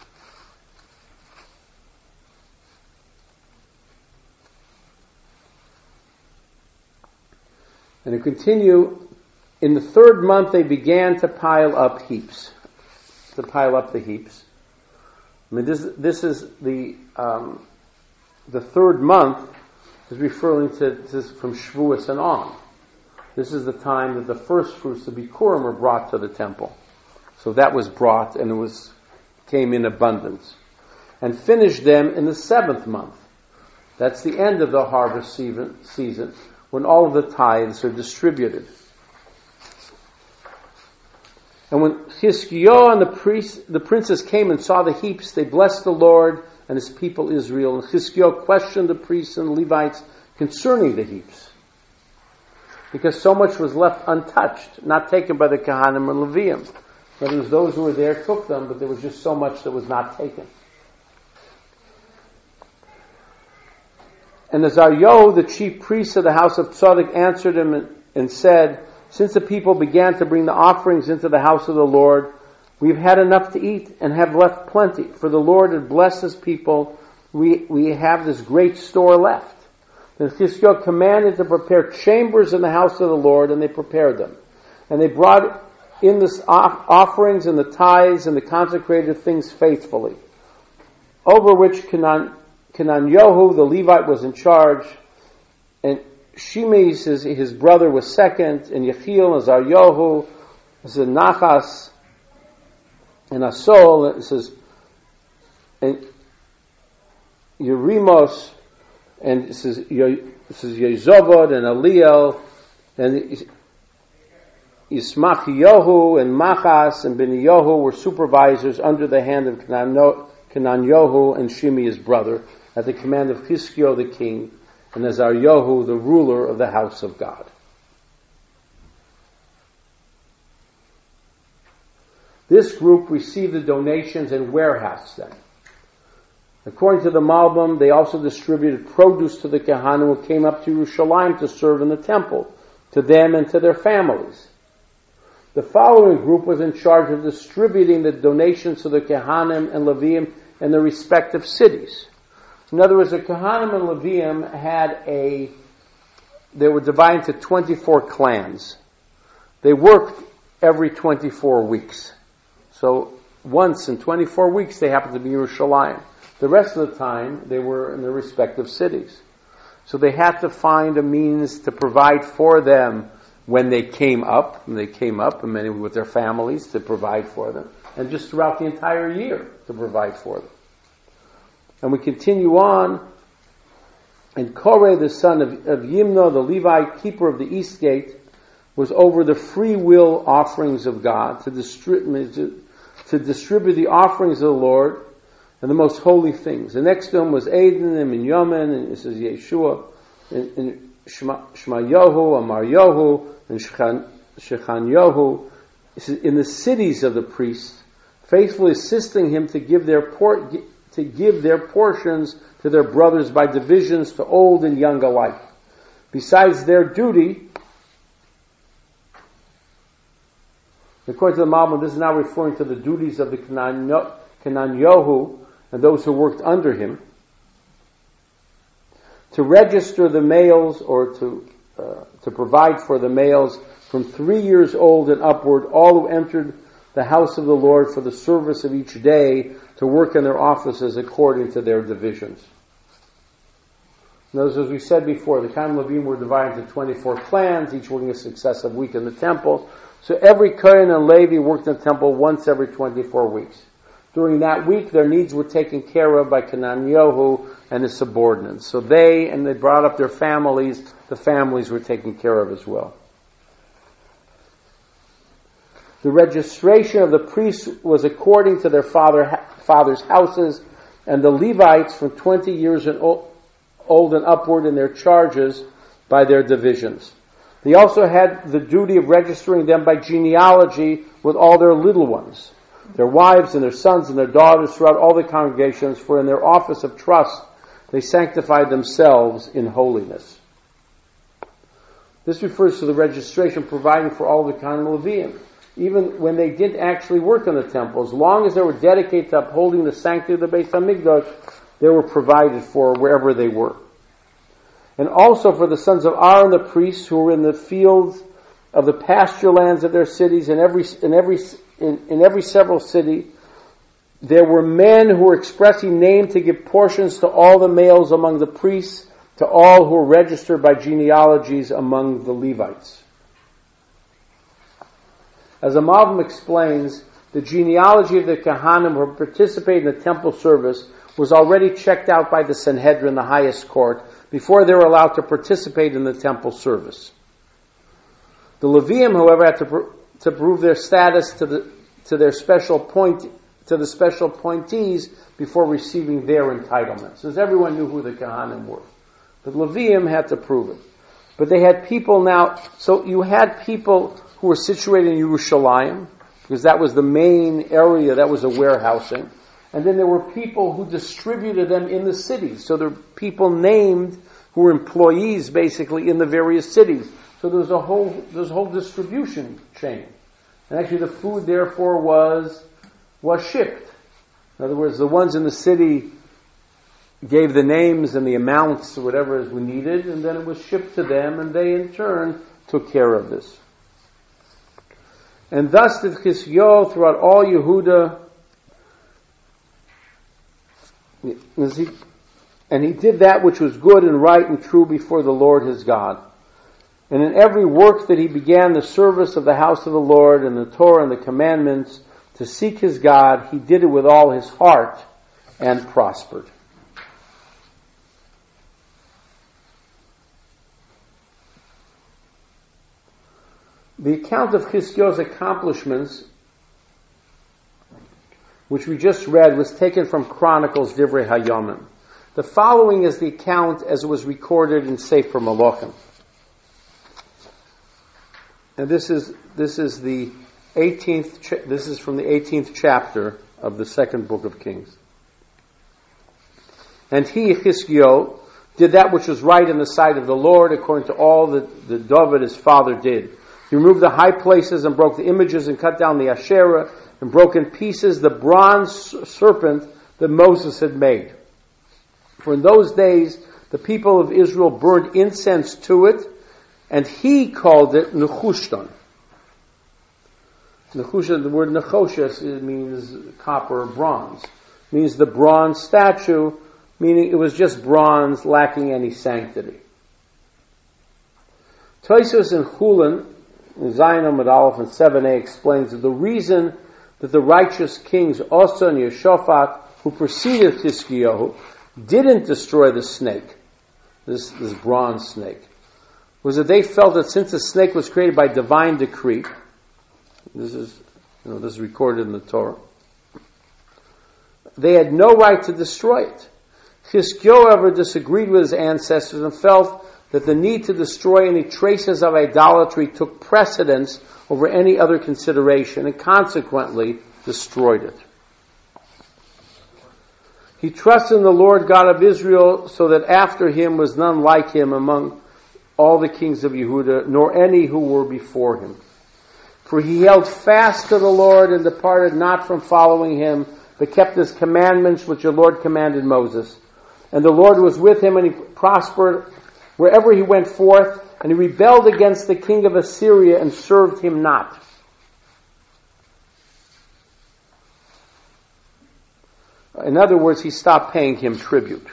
And to continue, in the third month they began to pile up heaps. To pile up the heaps. I mean, this this is the um, the third month is referring to this from Shavuos and on. This is the time that the first fruits, the Bikurim, were brought to the temple. So that was brought and it was came in abundance. And finished them in the seventh month. That's the end of the harvest season, when all of the tithes are distributed. And when Chizkiyahu and the priest, the princes came and saw the heaps, they blessed the Lord and his people Israel. And Chizkiyahu questioned the priests and Levites concerning the heaps, because so much was left untouched, not taken by the Kohanim and Leviim. But it was those who were there took them, but there was just so much that was not taken. And Azaryahu, the chief priest of the house of Tzadok, answered him and, and said, since the people began to bring the offerings into the house of the Lord, we've had enough to eat and have left plenty. For the Lord had blessed his people. We, we have this great store left. Then Chizkiyahu commanded to prepare chambers in the house of the Lord, and they prepared them. And they brought in the offerings and the tithes and the consecrated things faithfully, over which Kenan, Kenanyahu, the Levite, was in charge, and Shimei, his, his brother, was second, and Yechiel and Azaryahu, this is Nachas, and Asol, it says, and Yerimos, and it says, this is Yezobod and Eliel, and Yismachiyahu and Machas and Beniyahu were supervisors under the hand of Kenanyahu and Shimei, his brother, at the command of Chizkiyahu the king, and Azaryahu, the ruler of the house of God. This group received the donations and warehoused them. According to the Malbim, they also distributed produce to the Kohanim who came up to Yerushalayim to serve in the temple, to them and to their families. The following group was in charge of distributing the donations to the Kohanim and Leviim in their respective cities. In other words, the Kohanim and Leviim had a, they were divided into twenty-four clans. They worked every twenty-four weeks. So once in twenty-four weeks they happened to be in Yerushalayim. The rest of the time they were in their respective cities. So they had to find a means to provide for them when they came up, and they came up, and many with their families, to provide for them, and just throughout the entire year to provide for them. And we continue on, and Koreh, the son of, of Yimno, the Levite, keeper of the east gate, was over the free will offerings of God, to distribute, to, to distribute the offerings of the Lord and the most holy things. The next to him was Aden and Minyamin, and this is Yeshua, and, and Shema, Shemayahu, Amaryahu, and Shechan, Shechanyahu, in the cities of the priests, faithfully assisting him to give their por- to give their portions to their brothers by divisions to old and young alike. Besides their duty, according to the Malbim, this is now referring to the duties of the Kenanyahu and those who worked under him, to register the males, or to uh, to provide for the males from three years old and upward, all who entered the house of the Lord for the service of each day, to work in their offices according to their divisions. Notice, as we said before, the Kohen Levim were divided into twenty-four clans, each working a successive week in the temple. So every Kohen and Levi worked in the temple once every twenty-four weeks. During that week, their needs were taken care of by Kenanyahu and his subordinates. So they, and they brought up their families, the families were taken care of as well. The registration of the priests was according to their father, father's houses, and the Levites from twenty years and old and upward in their charges by their divisions. They also had the duty of registering them by genealogy with all their little ones, their wives and their sons and their daughters throughout all the congregations, for in their office of trust they sanctified themselves in holiness. This refers to the registration providing for all the Kohanim and Leviim, even when they didn't actually work in the temple. As long as they were dedicated to upholding the sanctity of the Beis HaMikdash, they were provided for wherever they were. And also for the sons of Aaron the priests, who were in the fields of the pasture lands of their cities, in every in every in, in every several city, there were men who were expressly named to give portions to all the males among the priests to all who were registered by genealogies among the Levites. As the Malbim explains, the genealogy of the Kohanim who participated in the temple service was already checked out by the Sanhedrin, the highest court, before they were allowed to participate in the temple service. The Leviim, however, had to, pr- to prove their status to the to their special point to the special appointees before receiving their entitlements. Since everyone knew who the Kohanim were, but Leviim had to prove it. But they had people now. So you had people who were situated in Yerushalayim, because that was the main area, that was a warehousing. And then there were people who distributed them in the cities. So there were people named who were employees basically in the various cities. So there was a whole, there was a whole distribution chain. And actually the food therefore was, was shipped. In other words, the ones in the city gave the names and the amounts or whatever was needed, and then it was shipped to them, and they in turn took care of this. And thus did Chizkiyahu throughout all Yehuda, and he did that which was good and right and true before the Lord his God. And in every work that he began the service of the house of the Lord and the Torah and the commandments to seek his God, he did it with all his heart and prospered. The account of Chizkiyahu's accomplishments, which we just read, was taken from Chronicles Divrei Hayomim. The following is the account as it was recorded in Sefer Malachim. And this is this is the eighteenth. Cha- this is from the eighteenth chapter of the second book of Kings. And he, Chizkiyahu, did that which was right in the sight of the Lord, according to all that the David his father did. He removed the high places and broke the images and cut down the Asherah and broke in pieces the bronze serpent that Moses had made. For in those days the people of Israel burned incense to it, and he called it Nechushtan. Nechushtan, the word Nechoshes, it means copper or bronze. It means the bronze statue, meaning it was just bronze lacking any sanctity. Tosfos in Chulin, in Zion Amud Aleph and seven a, explains that the reason that the righteous kings Asa and Yehoshaphat, who preceded Chizkiyahu, didn't destroy the snake, this, this bronze snake, was that they felt that since the snake was created by divine decree, this is, you know, this is recorded in the Torah, they had no right to destroy it. Chizkiyahu, however, disagreed with his ancestors and felt that the need to destroy any traces of idolatry took precedence over any other consideration, and consequently destroyed it. He trusted in the Lord God of Israel, so that after him was none like him among all the kings of Yehuda, nor any who were before him. For he held fast to the Lord and departed not from following him, but kept his commandments which the Lord commanded Moses. And the Lord was with him, and he prospered wherever he went forth, and he rebelled against the king of Assyria and served him not. In other words, he stopped paying him tribute.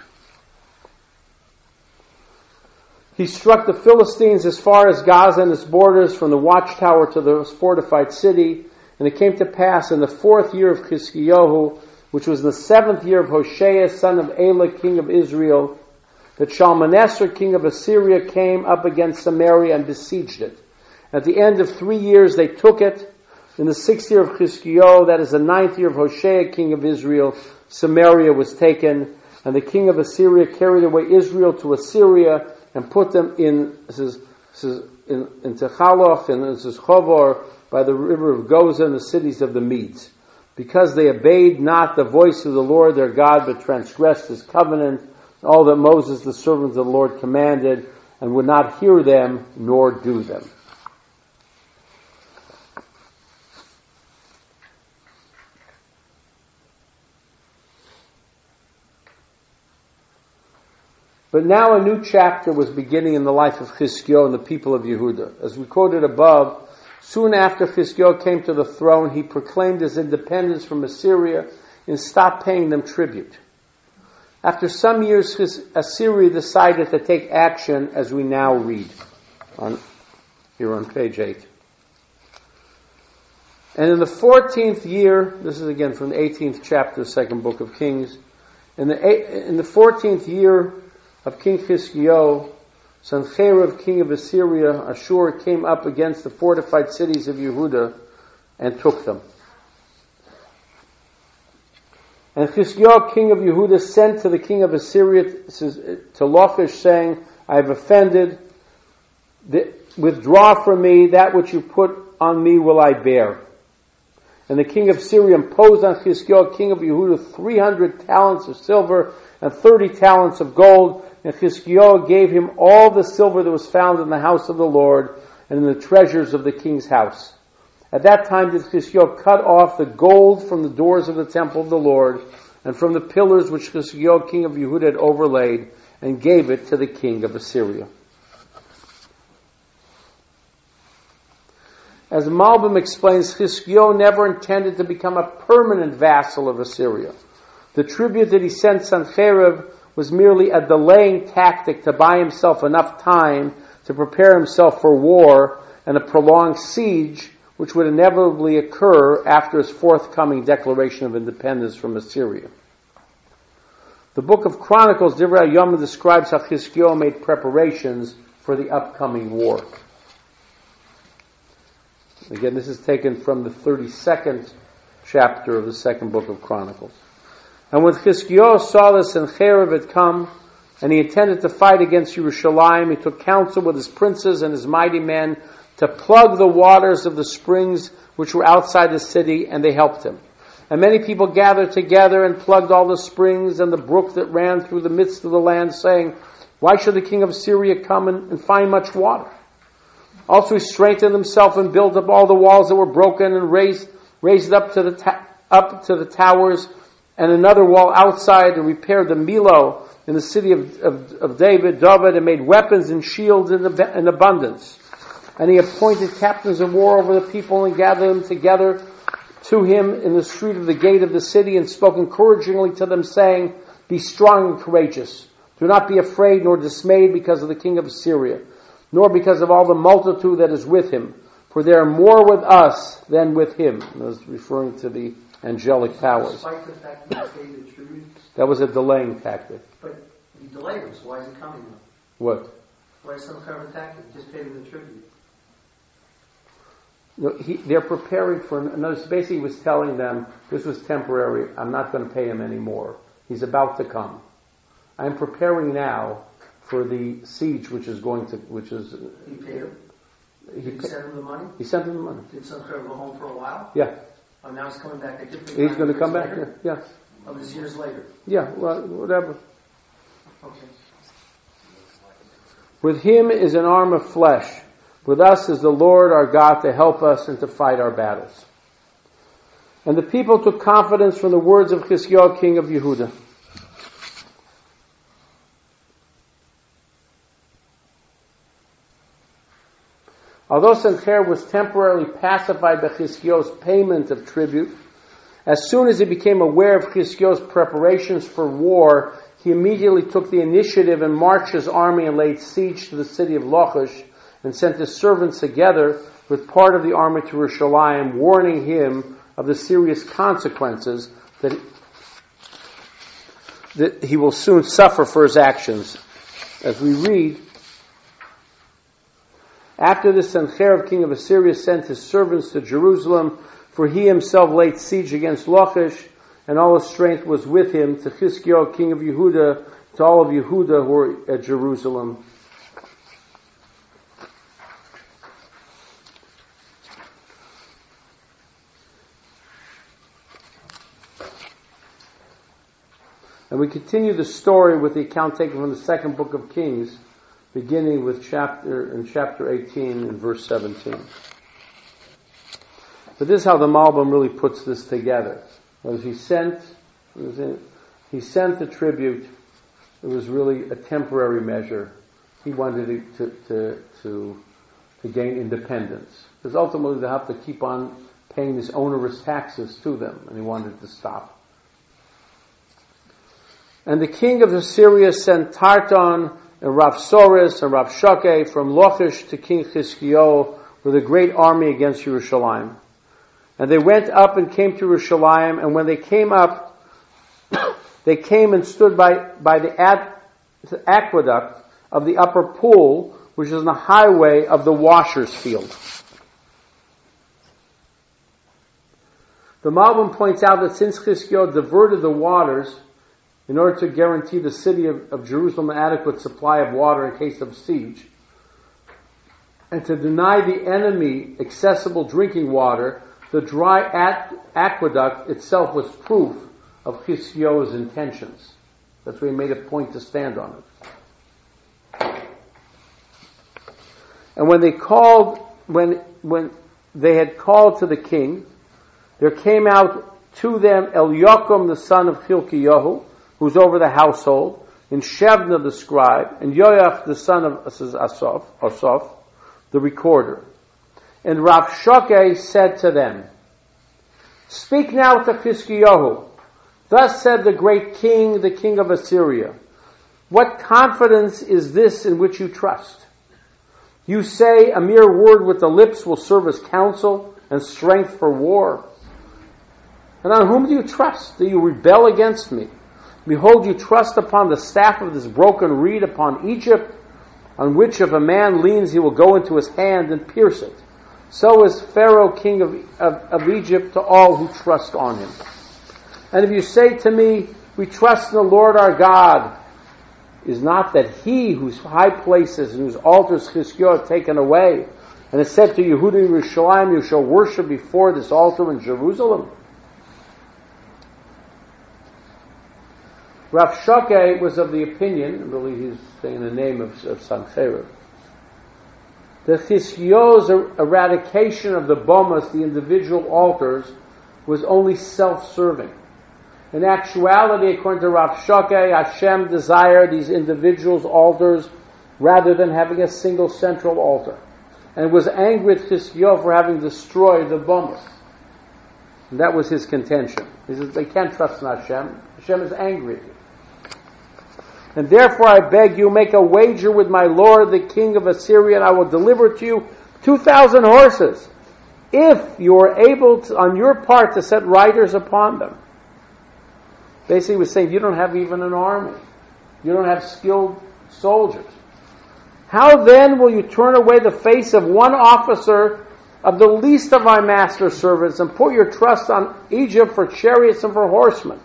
He struck the Philistines as far as Gaza and its borders, from the watchtower to the fortified city. And it came to pass in the fourth year of Chizkiyahu, which was the seventh year of Hoshea, son of Elah, king of Israel, that Shalmaneser, king of Assyria, came up against Samaria and besieged it. At the end of three years they took it. In the sixth year of Chizkiyahu, that is the ninth year of Hoshea, king of Israel, Samaria was taken, and the king of Assyria carried away Israel to Assyria and put them in, this is, this is in, in Techaloch, and this is Chovor, by the river of Goza, and the cities of the Medes, because they obeyed not the voice of the Lord their God, but transgressed his covenant, all that Moses, the servant of the Lord, commanded, and would not hear them nor do them. But now a new chapter was beginning in the life of Chizkiyahu and the people of Yehuda. As we quoted above, soon after Chizkiyahu came to the throne, he proclaimed his independence from Assyria and stopped paying them tribute. After some years, Assyria decided to take action, as we now read on here on page eight. And in the fourteenth year, this is again from the eighteenth chapter, second book of Kings. In the in the fourteenth year of King Chizkiyahu, Sennacherib, king of Assyria, Ashur, came up against the fortified cities of Yehuda and took them. And Chizkiyahu, king of Yehuda, sent to the king of Assyria, to Lachish, saying, I have offended. Withdraw from me. That which you put on me will I bear. And the king of Syria imposed on Chizkiyahu, king of Yehuda, three hundred talents of silver and thirty talents of gold. And Chizkiyahu gave him all the silver that was found in the house of the Lord and in the treasures of the king's house. At that time did Chizkiyahu cut off the gold from the doors of the temple of the Lord and from the pillars which Chizkiyahu, king of Yehuda, had overlaid, and gave it to the king of Assyria. As Malbim explains, Chizkiyahu never intended to become a permanent vassal of Assyria. The tribute that he sent Sennacherib was merely a delaying tactic to buy himself enough time to prepare himself for war and a prolonged siege which would inevitably occur after his forthcoming declaration of independence from Assyria. The book of Chronicles, Divrei Hayamim, describes how Chizkiyahu made preparations for the upcoming war. Again, this is taken from the thirty-second chapter of the second book of Chronicles. And when Chizkiyahu saw that Sennacherib had come, and he intended to fight against Yerushalayim, he took counsel with his princes and his mighty men to plug the waters of the springs which were outside the city, and they helped him. And many people gathered together and plugged all the springs and the brook that ran through the midst of the land, saying, why should the king of Syria come and, and find much water? Also he strengthened himself and built up all the walls that were broken and raised raised up to the ta- up to the towers and another wall outside, and repaired the Milo in the city of, of, of David, David, and made weapons and shields in, the, in abundance. And he appointed captains of war over the people and gathered them together to him in the street of the gate of the city, and spoke encouragingly to them, saying, be strong and courageous. Do not be afraid nor dismayed because of the king of Assyria, nor because of all the multitude that is with him. For there are more with us than with him. And I was referring to the angelic powers. Despite the fact that he paid the tribute? That was a delaying tactic. But he delayed us. Why is he coming now? What? Why is some kind of tactic? Just paid him the tribute. No, he, they're preparing for, no, basically he was telling them, this was temporary, I'm not going to pay him anymore. He's about to come. I'm preparing now for the siege which is going to, which is... He paid him? He, Did he send him the money? He sent him the money. Did Sennacherib go home for a while? Yeah. Oh, now he's coming back. They did pay He's going to come back, later? yeah. Yes. Oh, this years later? Yeah, well, whatever. Okay. With him is an arm of flesh. With us is the Lord our God to help us and to fight our battles. And the people took confidence from the words of Chizkiyahu, king of Yehuda. Although Sennacherib was temporarily pacified by Chizkiyahu's payment of tribute, as soon as he became aware of Chizkiyahu's preparations for war, he immediately took the initiative and marched his army and laid siege to the city of Lachish, and sent his servants together with part of the army to Yerushalayim, warning him of the serious consequences that he, that he will soon suffer for his actions. As we read, after this, Sennacherib, king of Assyria, sent his servants to Jerusalem, for he himself laid siege against Lachish, and all his strength was with him, to Chizkiyahu, king of Yehuda, to all of Yehuda who were at Jerusalem. And we continue the story with the account taken from the second book of Kings, beginning with chapter in chapter eighteen and verse seventeen. But this is how the Malbim really puts this together. As he sent, he sent the tribute. It was really a temporary measure. He wanted to to to, to gain independence, because ultimately they have to keep on paying these onerous taxes to them, and he wanted to stop. And the king of Assyria sent Tartan and Rapsoris and Rapshakeh from Lachish to King Chizkiyahu with a great army against Jerusalem. And they went up and came to Jerusalem, and when they came up, they came and stood by, by the, ad, the aqueduct of the upper pool, which is in the highway of the washer's field. The Malbim points out that since Chizkiyahu diverted the waters in order to guarantee the city of, of Jerusalem an adequate supply of water in case of siege, and to deny the enemy accessible drinking water, the dry at, aqueduct itself was proof of Chizkiyahu's intentions. That's why he made a point to stand on it. And when they called, when when they had called to the king, there came out to them Eliakim the son of Chilkiyahu, who's over the household, and Shebna the scribe, and Yoach the son of Asaph, Asaph the recorder. And Rapshakeh said to them, "Speak now to Chizkiyahu. Thus said the great king, the king of Assyria, what confidence is this in which you trust? You say a mere word with the lips will serve as counsel and strength for war. And on whom do you trust? Do you rebel against me? Behold, you trust upon the staff of this broken reed, upon Egypt, on which if a man leans, he will go into his hand and pierce it. So is Pharaoh king of, of, of Egypt to all who trust on him. And if you say to me, we trust in the Lord our God, is not that he whose high places and whose altars Chizkiyahu have taken away, and has said to Yehuda Yerushalayim, you shall worship before this altar in Jerusalem?" Rapshakeh was of the opinion, really he's saying the name of, of Sancherib, that Chizkiyahu's er- eradication of the bomas, the individual altars, was only self-serving. In actuality, according to Rapshakeh, Hashem desired these individuals' altars rather than having a single central altar, and was angry with Chizkiyahu for having destroyed the bomas. And that was his contention. He says they can't trust in Hashem. Hashem is angry at you. And therefore I beg you, make a wager with my lord, the king of Assyria, and I will deliver to you two thousand horses, if you are able to, on your part, to set riders upon them. Basically, he was saying, you don't have even an army. You don't have skilled soldiers. How then will you turn away the face of one officer of the least of my master's servants and put your trust on Egypt for chariots and for horsemen?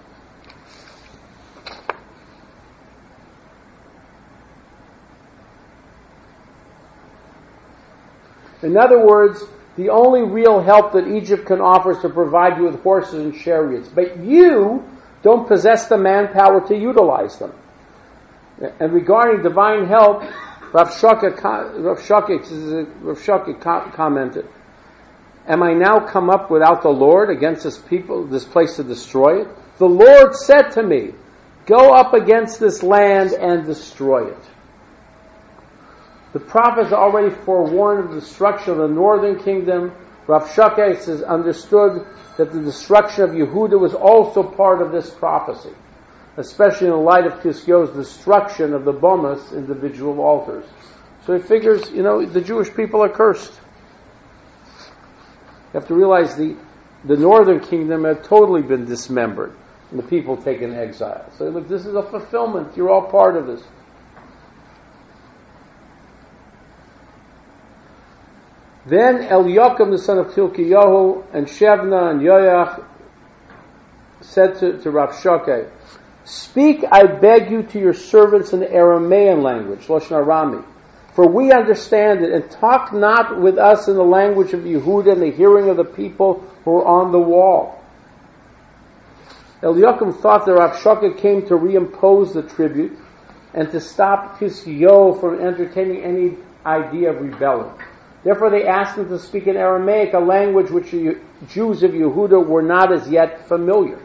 In other words, the only real help that Egypt can offer is to provide you with horses and chariots. But you don't possess the manpower to utilize them. And regarding divine help, Rav Shakeh, Rav Shakeh, Rav Shakeh commented, am I now come up without the Lord against this people, this place to destroy it? The Lord said to me, go up against this land and destroy it. The prophets already forewarned of the destruction of the northern kingdom. Rav Shakeh says understood that the destruction of Yehuda was also part of this prophecy, especially in the light of Chizkiyahu's destruction of the bomas, individual altars. So he figures, you know, the Jewish people are cursed. You have to realize the, the northern kingdom had totally been dismembered and the people taken to exile. So look, this is a fulfillment. You're all part of this. Then Eliakim, the son of Chilkiyahu, and Shebna and Yoach said to, to Rapshakeh, speak, I beg you, to your servants in the Aramean language, Lashon Arami, for we understand it, and talk not with us in the language of Yehuda and the hearing of the people who are on the wall. Eliakim thought that Rapshakeh came to reimpose the tribute and to stop Chizkiyahu from entertaining any idea of rebelling. Therefore they asked him to speak in Aramaic, a language which the Jews of Yehuda were not as yet familiar.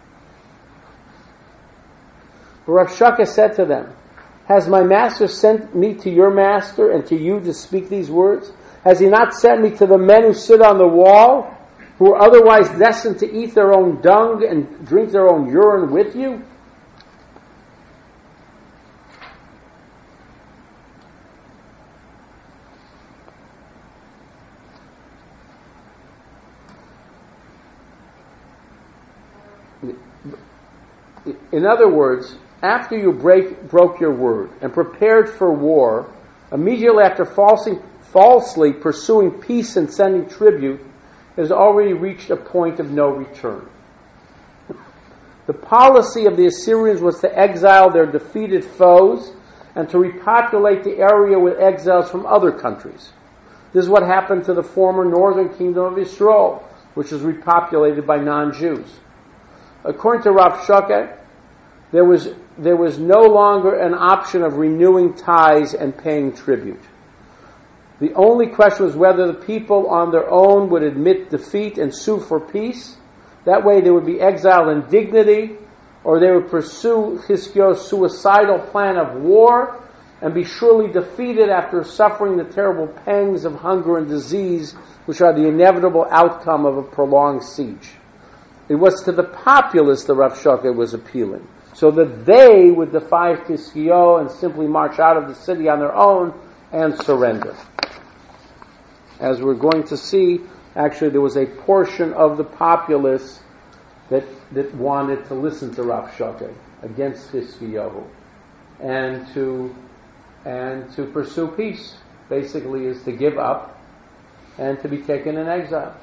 But Rav Shakeh said to them, has my master sent me to your master and to you to speak these words? Has he not sent me to the men who sit on the wall, who are otherwise destined to eat their own dung and drink their own urine with you? In other words, after you break, broke your word and prepared for war, immediately after falsely, falsely pursuing peace and sending tribute, has already reached a point of no return. The policy of the Assyrians was to exile their defeated foes and to repopulate the area with exiles from other countries. This is what happened to the former northern kingdom of Israel, which was repopulated by non-Jews. According to Rav Shokeh, there was, there was no longer an option of renewing ties and paying tribute. The only question was whether the people on their own would admit defeat and sue for peace. That way they would be exiled in dignity, or they would pursue Chizkiyahu's suicidal plan of war and be surely defeated after suffering the terrible pangs of hunger and disease, which are the inevitable outcome of a prolonged siege. It was to the populace that Rav Shokeh was appealing, so that they would defy Chizkiyahu and simply march out of the city on their own and surrender. As we're going to see, actually there was a portion of the populace that that wanted to listen to Rav Shokeh against Chizkiyahu and to and to pursue peace. Basically, is to give up and to be taken in exile.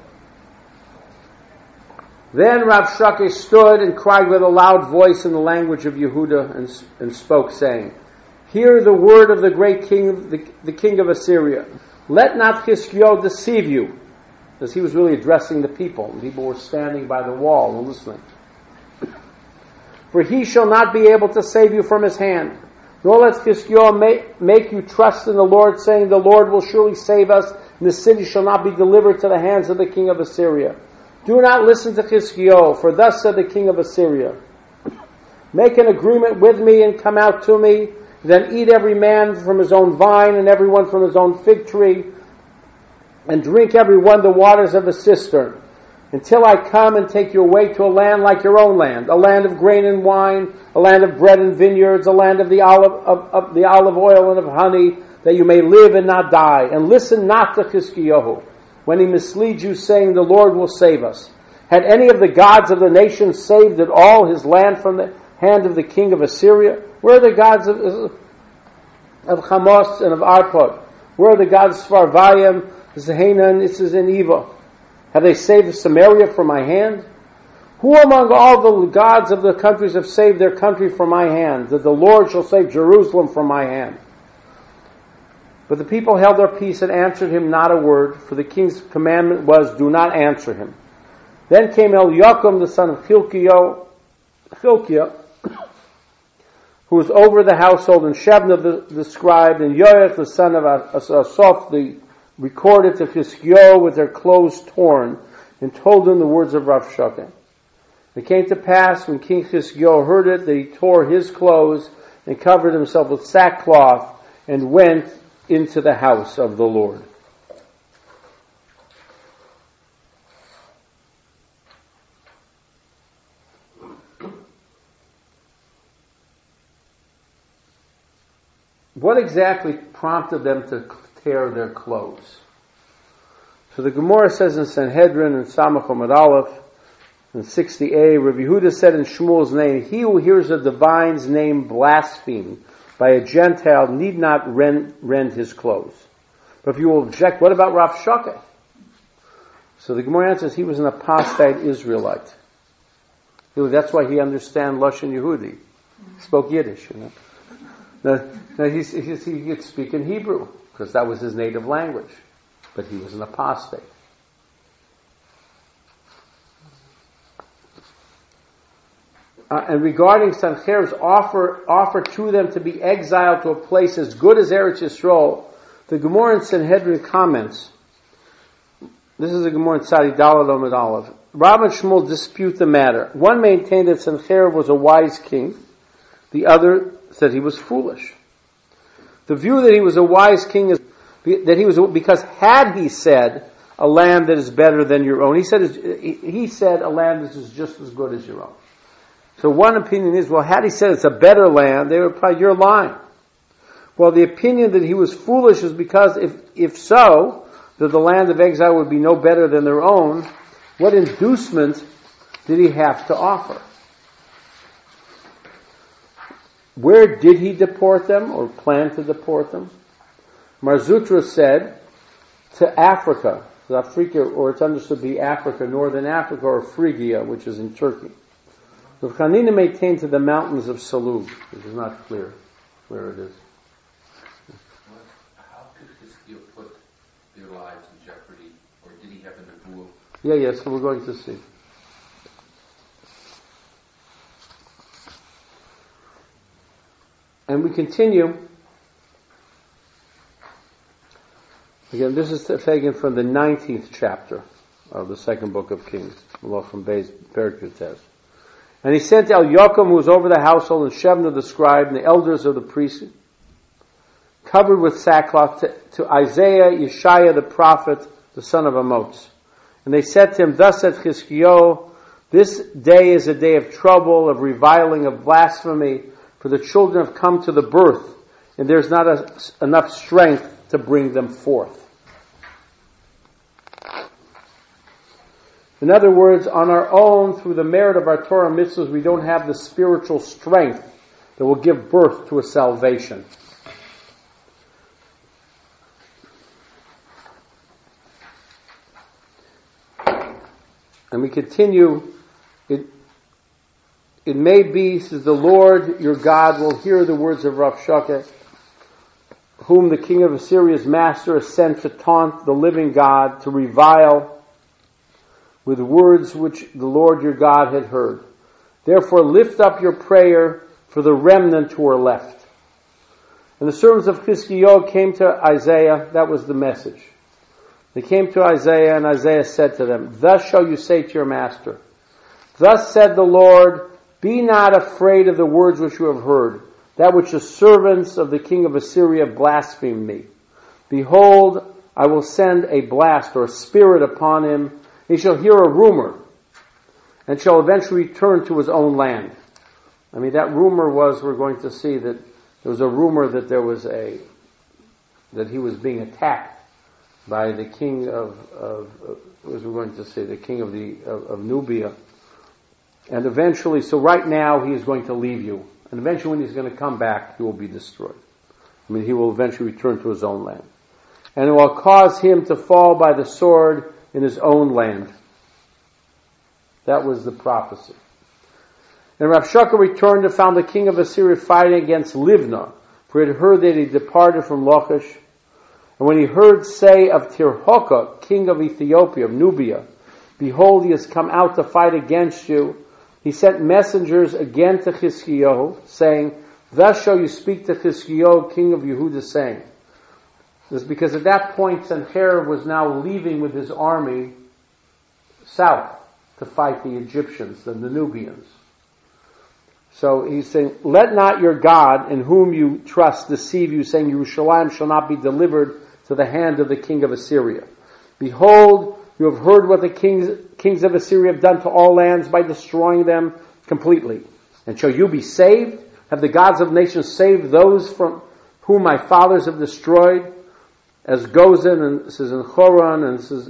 Then Rav Shokeh stood and cried with a loud voice in the language of Yehuda and, and spoke, saying, "Hear the word of the great king, the, the king of Assyria. Let not Chizkiyahu deceive you." Because he was really addressing the people. And people were standing by the wall and listening. "For he shall not be able to save you from his hand. Nor let Chizkiyahu make, make you trust in the Lord, saying, the Lord will surely save us, and the city shall not be delivered to the hands of the king of Assyria. Do not listen to Chizkiyahu, for thus said the king of Assyria, make an agreement with me and come out to me, then eat every man from his own vine and everyone from his own fig tree, and drink every one the waters of a cistern, until I come and take you away to a land like your own land, a land of grain and wine, a land of bread and vineyards, a land of the olive of, of the olive oil and of honey, that you may live and not die. And listen not to Chizkiyahu, when he misleads you, saying, the Lord will save us. Had any of the gods of the nations saved at all his land from the hand of the king of Assyria? Where are the gods of, of Chamos and of Arpad? Where are the gods of Svarvayim, Zahena, and Isis and Eva? Have they saved Samaria from my hand? Who among all the gods of the countries have saved their country from my hand, that the Lord shall save Jerusalem from my hand? But the people held their peace and answered him not a word, for the king's commandment was, do not answer him. Then came Eliakim, the son of Hilkiah, Hilkiah who was over the household, and Shebna the, the scribe, and Yoach, the son of Asaph, the recorded to Chizkiyahu with their clothes torn, and told them the words of Rav Shokeh. It came to pass, when King Chizkiyahu heard it, that he tore his clothes and covered himself with sackcloth and went into the house of the Lord. What exactly prompted them to tear their clothes? So the Gemara says in Sanhedrin and Samach Amud Aleph in sixty A, Rabbi Yehuda said in Shmuel's name, he who hears a divine's name blasphemed by a Gentile need not rend, rend his clothes. But if you will object, what about Rav Shokeh? So the Gemara answers he was an apostate Israelite. That's why he understands Lashon Yehudi. He spoke Yiddish, you know. Now, now he's, he's, he could speak in Hebrew, because that was his native language. But he was an apostate. Uh, and regarding Sancherib's offer, offer to them to be exiled to a place as good as Eretz Yisrael, the Gemara in Sanhedrin comments, this is the Gemara in Tzadi Daled Amud Aleph, Rav and Shmuel dispute the matter. One maintained that Sancherib was a wise king. The other said he was foolish. The view that he was a wise king is that he was, because had he said a land that is better than your own, he said he said a land that is just as good as your own. So one opinion is, well, had he said it's a better land, they would probably, you're lying. Well, the opinion that he was foolish is because if if so, that the land of exile would be no better than their own, what inducement did he have to offer? where did he deport them or plan to deport them? Mar Zutra said, to Africa, to Africa, or it's understood to be Africa, northern Africa, or Phrygia, which is in Turkey. Rav Chanina maintained to the mountains of Salug, which is not clear where it is. How could Chizkiah put their lives in jeopardy, or did he have a nebuah? Yeah, yeah, so we're going to see. And we continue. Again, this is taken from the nineteenth chapter of the second book of Kings, from Beis Perikutes. And he sent Eliakim, who was over the household, and Shebna the scribe, and the elders of the priests, covered with sackcloth, to, to Isaiah, Yeshaiah the prophet, the son of Amoz. And they said to him, thus said Chizkiah, this day is a day of trouble, of reviling, of blasphemy, for the children have come to the birth, and there's not a, enough strength to bring them forth. In other words, on our own, through the merit of our Torah mitzvahs, we don't have the spiritual strength that will give birth to a salvation. And we continue, it, it may be, says the Lord your God will hear the words of Rabshakeh, whom the king of Assyria's master has sent to taunt the living God, to revile with words which the Lord your God had heard. Therefore lift up your prayer for the remnant who are left. And the servants of Chizkiah came to Isaiah, that was the message. They came to Isaiah, and Isaiah said to them, thus shall you say to your master, thus said the Lord, be not afraid of the words which you have heard, that which the servants of the king of Assyria blasphemed me. Behold, I will send a blast or a spirit upon him. He shall hear a rumor and shall eventually return to his own land. I mean, that rumor was, we're going to see that there was a rumor that there was a, that he was being attacked by the king of, of, of as we're going to see, the king of the, of, of Nubia. And eventually, so right now he is going to leave you. And eventually when he's going to come back, he will be destroyed. I mean, he will eventually return to his own land. And it will cause him to fall by the sword in his own land. That was the prophecy. And Rabshakeh returned and found the king of Assyria fighting against Livnah, for he had heard that he departed from Lachish. And when he heard say of Tirhakah, king of Ethiopia, of Nubia, behold, he has come out to fight against you, he sent messengers again to Chizkiah, saying, thus shall you speak to Chizkiah, king of Yehudah, saying. This is because at that point Sennacherib was now leaving with his army south to fight the Egyptians and the Nubians. So he's saying, let not your God in whom you trust deceive you, saying Yerushalayim shall not be delivered to the hand of the king of Assyria. Behold, you have heard what the kings, kings of Assyria have done to all lands by destroying them completely. And shall you be saved? Have the gods of nations saved those from whom my fathers have destroyed? As Gozan, and this is in Choron, and this is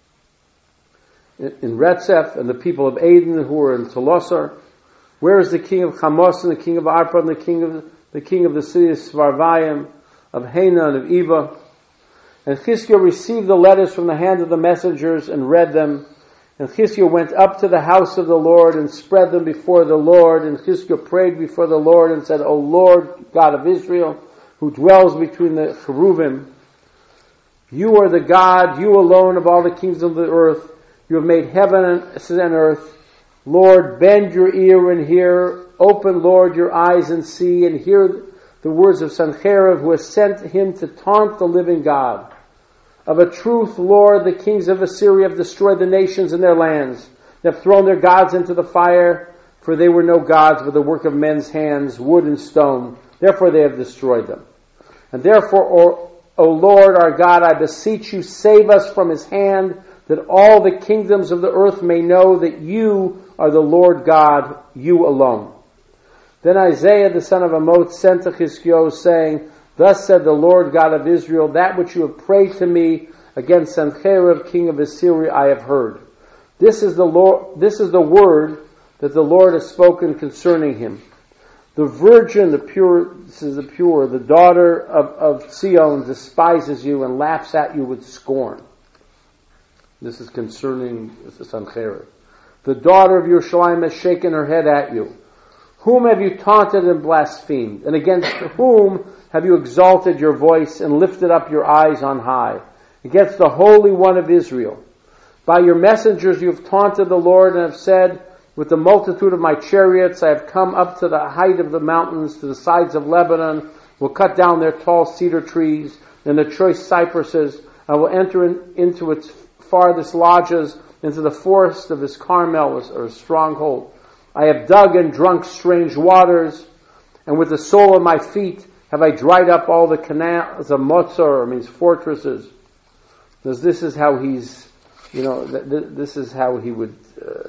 in Retzef, and the people of Aden who are in Tolosar. Where is the king of Chamos, and the king of Arpad, and the king of the king of the city of Svarvayim, of Hena, and of Eva? And Chizkiah received the letters from the hand of the messengers and read them. And Chizkiah went up to the house of the Lord and spread them before the Lord. And Chizkiah prayed before the Lord and said, O Lord, God of Israel, who dwells between the cherubim, you are the God, you alone of all the kings of the earth. You have made heaven and earth. Lord, bend your ear and hear. Open, Lord, your eyes and see, and hear the words of Sennacherib, who has sent him to taunt the living God. Of a truth, Lord, the kings of Assyria have destroyed the nations and their lands. They have thrown their gods into the fire, for they were no gods, but the work of men's hands, wood and stone. Therefore they have destroyed them. And therefore, O, O Lord our God, I beseech you, save us from his hand, that all the kingdoms of the earth may know that you are the Lord God, you alone. Then Isaiah the son of Amoz sent to Chizkiah, saying, thus said the Lord God of Israel, that which you have prayed to me against Sennacherib, king of Assyria, I have heard. This is the Lord, this is the word that the Lord has spoken concerning him. The virgin, the pure, this is the pure, the daughter of, of Zion despises you and laughs at you with scorn. This is concerning Sancherib. The daughter of Yerushalayim has shaken her head at you. Whom have you taunted and blasphemed? And against whom have you exalted your voice and lifted up your eyes on high? Against the Holy One of Israel. By your messengers you have taunted the Lord and have said, with the multitude of my chariots I have come up to the height of the mountains, to the sides of Lebanon, will cut down their tall cedar trees and the choice cypresses. I will enter in, into its farthest lodges, into the forest of his Carmel, or stronghold. I have dug and drunk strange waters, and with the sole of my feet have I dried up all the canals of Motzor, means fortresses. Because this is how he's, you know, th- th- this is how he would, uh,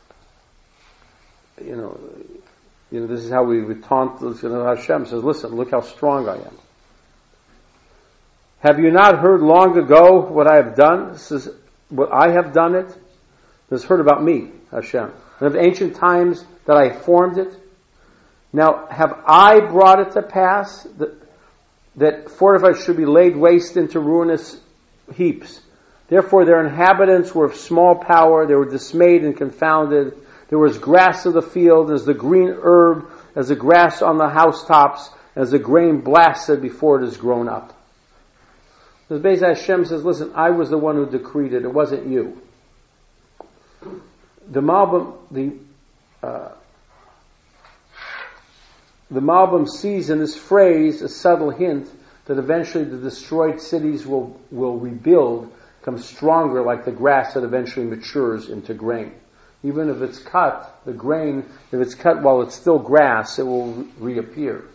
you know, you know, this is how we would taunt. You know, Hashem says, "Listen, look how strong I am. Have you not heard long ago what I have done? This is what I have done it. This heard about me, Hashem, and of ancient times that I formed it. Now, have I brought it to pass that that fortified should be laid waste into ruinous heaps? Therefore, their inhabitants were of small power. They were dismayed and confounded. There was grass of the field, as the green herb, as the grass on the housetops, as the grain blasted before it is grown up." The Beis Hashem says, "Listen, I was the one who decreed it. It wasn't you." The Malbim, the uh, the Malbim sees in this phrase a subtle hint that eventually the destroyed cities will will rebuild, come stronger, like the grass that eventually matures into grain. Even if it's cut, the grain, if it's cut while it's still grass, it will re- reappear.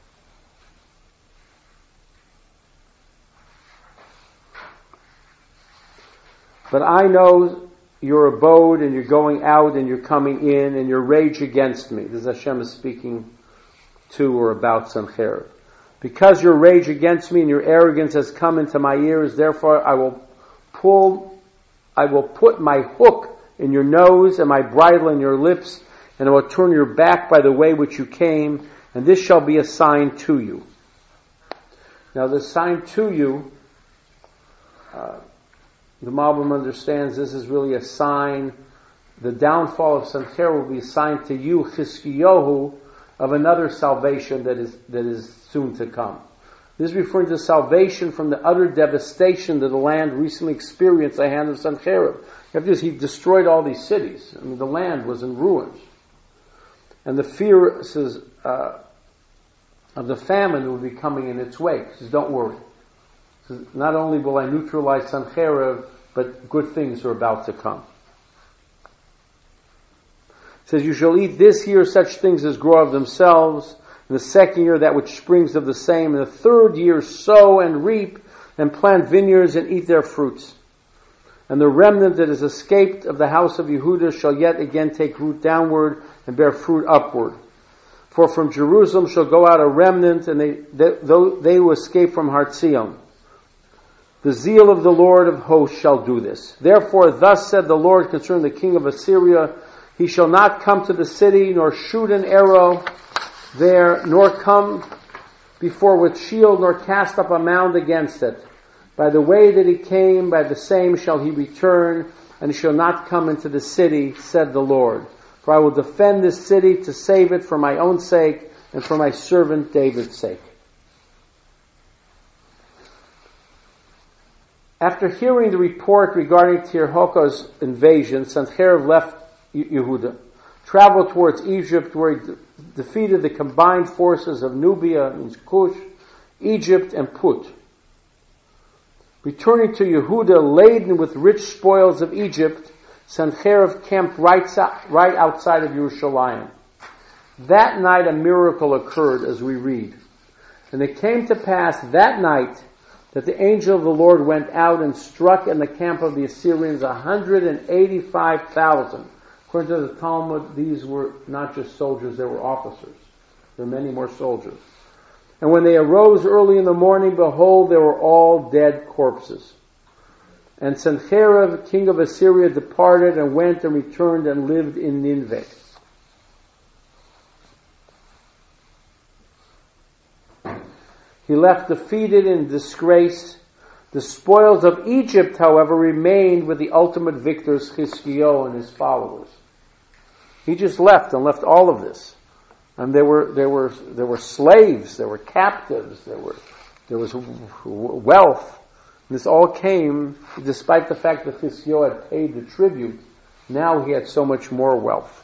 But I know your abode, and you're going out, and you're coming in, and your rage against me. This is Hashem is speaking to or about Sancherib. Because your rage against me and your arrogance has come into my ears, therefore I will pull, I will put my hook in your nose and my bridle in your lips, and I will turn your back by the way which you came, and this shall be a sign to you. Now the sign to you, uh, the Malbim understands this is really a sign. The downfall of Sancherib will be a sign to you, Chizkiyahu, of another salvation that is that is soon to come. This is referring to salvation from the utter devastation that the land recently experienced at the hand of Sancherib. After this, he destroyed all these cities. I mean, the land was in ruins. And the fear, says, uh, of the famine will be coming in its wake. He says, don't worry. He says, not only will I neutralize Sancherib, but good things are about to come. He says, you shall eat this year such things as grow of themselves. In the second year, that which springs of the same. In the third year, sow and reap and plant vineyards and eat their fruits. And the remnant that is escaped of the house of Yehuda shall yet again take root downward and bear fruit upward. For from Jerusalem shall go out a remnant, and they, they, though they who escape from Hartzion. The zeal of the Lord of hosts shall do this. Therefore, thus said the Lord concerning the king of Assyria, he shall not come to the city, nor shoot an arrow there, nor come before with shield, nor cast up a mound against it. By the way that he came, by the same shall he return, and he shall not come into the city, said the Lord. For I will defend this city to save it for my own sake, and for my servant David's sake. After hearing the report regarding Tirhakah's invasion, Sancherib left Yehuda, traveled towards Egypt, where he de- defeated the combined forces of Nubia, means Cush, Egypt, and Put. Returning to Yehuda, laden with rich spoils of Egypt, Sancherib camped right, right outside of Yerushalayim. That night a miracle occurred, as we read. And it came to pass that night that the angel of the Lord went out and struck in the camp of the Assyrians one hundred eighty-five thousand. According to the Talmud, these were not just soldiers, they were officers. There were many more soldiers. And when they arose early in the morning, behold, they were all dead corpses. And Sancherib, king of Assyria, departed and went and returned and lived in Nineveh. He left defeated and disgraced. The spoils of Egypt, however, remained with the ultimate victors, Chizkiyahu and his followers. He just left and left all of this. And there were there were there were slaves, there were captives, there were there was wealth. And this all came despite the fact that Chizkiyahu had paid the tribute. Now he had so much more wealth.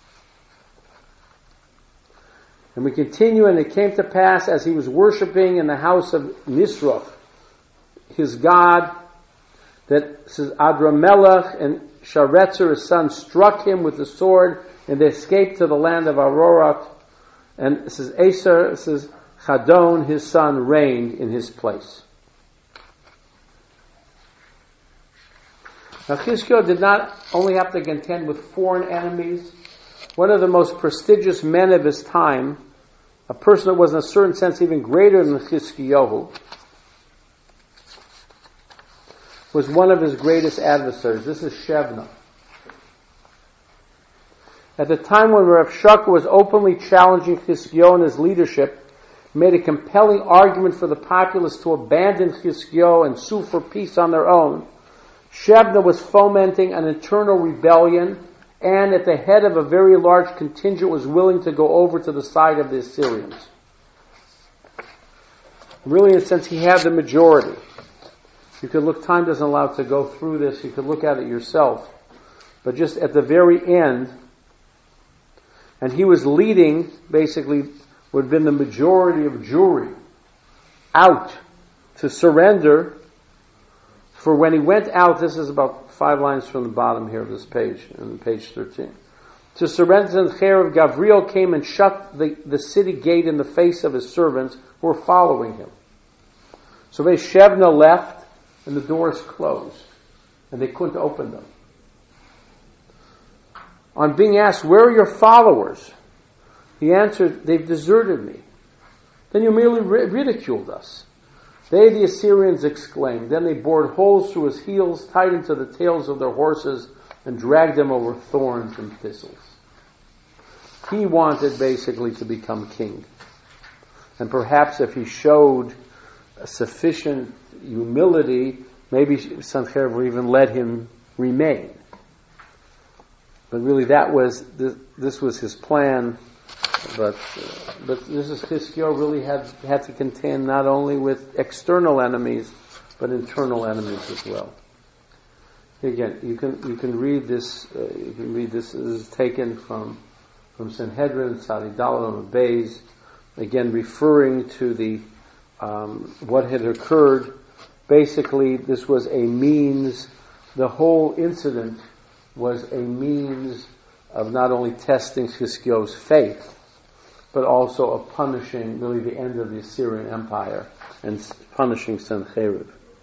And we continue, and it came to pass as he was worshiping in the house of Nisroch, his god, that says Adramelech and Sharetzer, his son, struck him with the sword, and they escaped to the land of Ararat. And it says Aser, it says Chadon, his son, reigned in his place. Now Chizkiyahu did not only have to contend with foreign enemies. One of the most prestigious men of his time, a person that was in a certain sense even greater than Chizkiyahu, was one of his greatest adversaries. This is Shebna. At the time when Rav Shaka was openly challenging Chizkiyahu and his leadership, he made a compelling argument for the populace to abandon Chizkiyahu and sue for peace on their own. Shebna was fomenting an internal rebellion, and at the head of a very large contingent was willing to go over to the side of the Assyrians. Really, in a sense, he had the majority. You could look, time doesn't allow to go through this, you could look at it yourself. But just at the very end, and he was leading, basically, what had been the majority of Jewry out to surrender. For when he went out, this is about five lines from the bottom here of this page, on page thirteen. To surrender to the Cherub, Gavriel came and shut the, the city gate in the face of his servants who were following him. So they Shebna left, and the doors closed, and they couldn't open them. On being asked, where are your followers? He answered, they've deserted me. Then you merely ridiculed us. They, the Assyrians, exclaimed. Then they bored holes through his heels, tied him to the tails of their horses, and dragged him over thorns and thistles. He wanted basically to become king. And perhaps if he showed a sufficient humility, maybe Sancherib would even let him remain. But really that was, this, this was his plan. But uh, but this is Chizkiyahu really had had to contend not only with external enemies, but internal enemies as well. Again, you can you can read this. Uh, you can read this. This is taken from from Sanhedrin, Sadi Dalam Beis, again referring to the um, what had occurred. Basically, this was a means. The whole incident was a means of not only testing Chizkiyahu's faith, but also of punishing really the end of the Assyrian Empire and punishing Sancherib.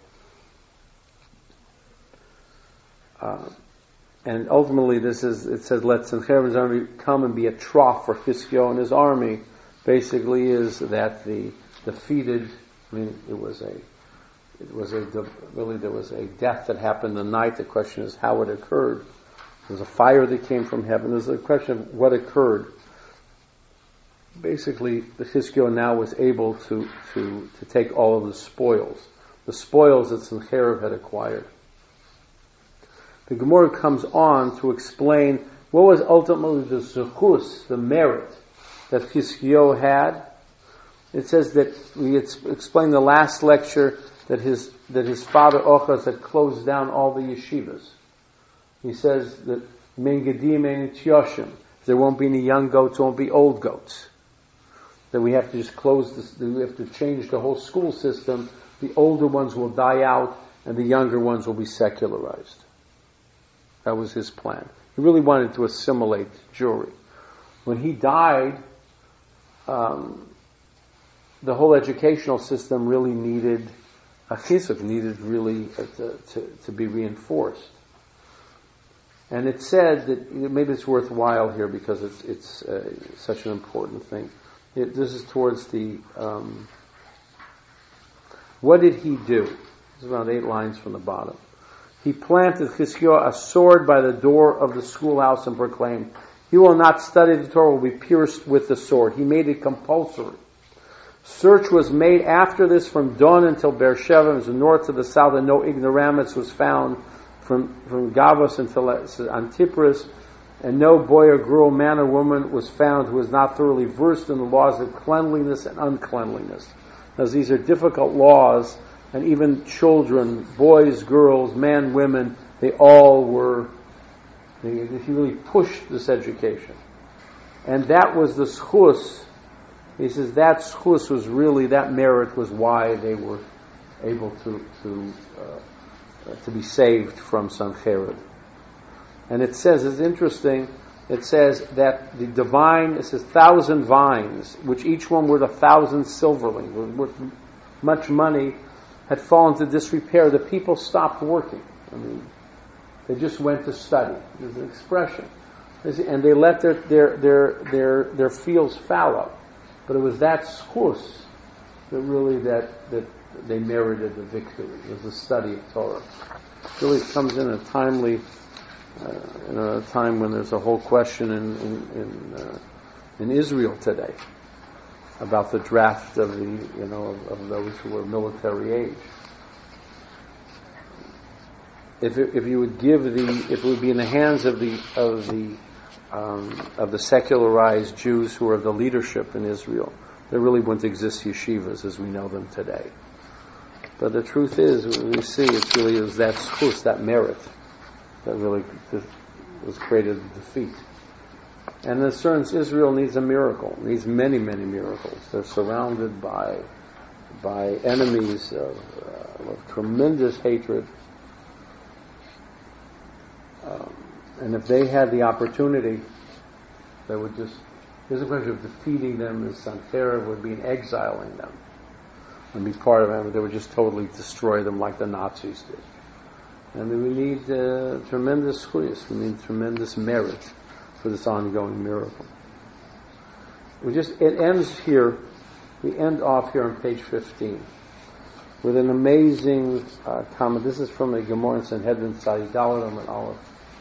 Uh, and ultimately, this is it says, "Let Sancherib's army come and be a trough for Chizkiyahu and his army." Basically, is that the defeated? I mean, it was a, it was a really there was a death that happened the night. The question is how it occurred. There was a fire that came from heaven. There's a question of what occurred. Basically, the Chizkiyahu now was able to, to, to take all of the spoils, the spoils that Sancherib had acquired. The Gemara comes on to explain what was ultimately the zechus, the merit that Chizkiyahu had. It says that we had explained the last lecture that his that his father Ochaz had closed down all the yeshivas. He says that men gedim and tyoshim, there won't be any young goats, there won't be old goats. That we have to just close this, we have to change the whole school system. The older ones will die out and the younger ones will be secularized. That was his plan. He really wanted to assimilate Jewry. When he died, um, the whole educational system really needed a chizuk, needed really uh, to, to, to be reinforced. And it said that maybe it's worthwhile here because it's it's uh, such an important thing. It, this is towards the, um, what did he do? It's around eight lines from the bottom. He planted Chizkiyahu a sword by the door of the schoolhouse and proclaimed, he will not study the Torah, will be pierced with the sword. He made it compulsory. Search was made after this from Don until Beersheba, it was the north to the south, and no ignoramus was found from, from Gavos until Antipris, and no boy or girl, man or woman was found who was not thoroughly versed in the laws of cleanliness and uncleanliness. As these are difficult laws, and even children, boys, girls, men, women, they all were, they, he really pushed this education. And that was the schus. He says that schus was really, that merit was why they were able to to uh, to be saved from Sanherib. And it says, it's interesting, it says that the divine, it says thousand vines, which each one worth a thousand silverling, worth much money, had fallen to disrepair. The people stopped working. I mean, they just went to study. There's an expression. And they let their their their their, their fields fallow. But it was that schus that really that, that they merited the victory. It was the study of Torah. It really comes in a timely Uh, in a time when there's a whole question in in in, uh, in Israel today about the draft of the you know of, of those who are military age. If it, if you would give the if it would be in the hands of the of the um, of the secularized Jews who are the leadership in Israel, there really wouldn't exist yeshivas as we know them today. But the truth is, we see it really is that schus, that merit, that really was created to defeat. And in a sense, Israel needs a miracle, needs many, many miracles. They're surrounded by by enemies of, uh, of tremendous hatred. Um, and if they had the opportunity, they would just, there's a question of defeating them, as Sanherib would be in exiling them and be part of them. They would just totally destroy them like the Nazis did. And we need uh, tremendous schuyas, we need tremendous merit for this ongoing miracle. We just, it ends here, we end off here on page fifteen with an amazing uh, comment. This is from the Gemara in Sanhedrin, Tzadi Dalet Amud Aleph,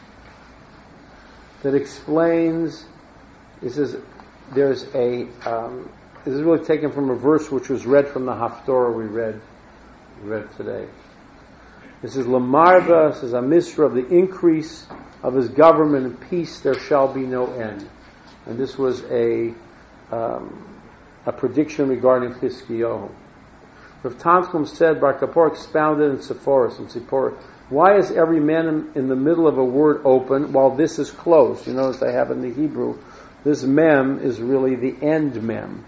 that explains, it says, there's a, um, this is really taken from a verse which was read from the Haftorah we read, we read today. This is Lamarva, this is a misra of the increase of his government and peace, there shall be no end. And this was a um, a prediction regarding Chizkiyahu. Rav Tanchum said, Bar Kapoor expounded in Sephoros, in Sippor, why is every man in, in the middle of a word open while this is closed? You notice I have in the Hebrew, this mem is really the end mem.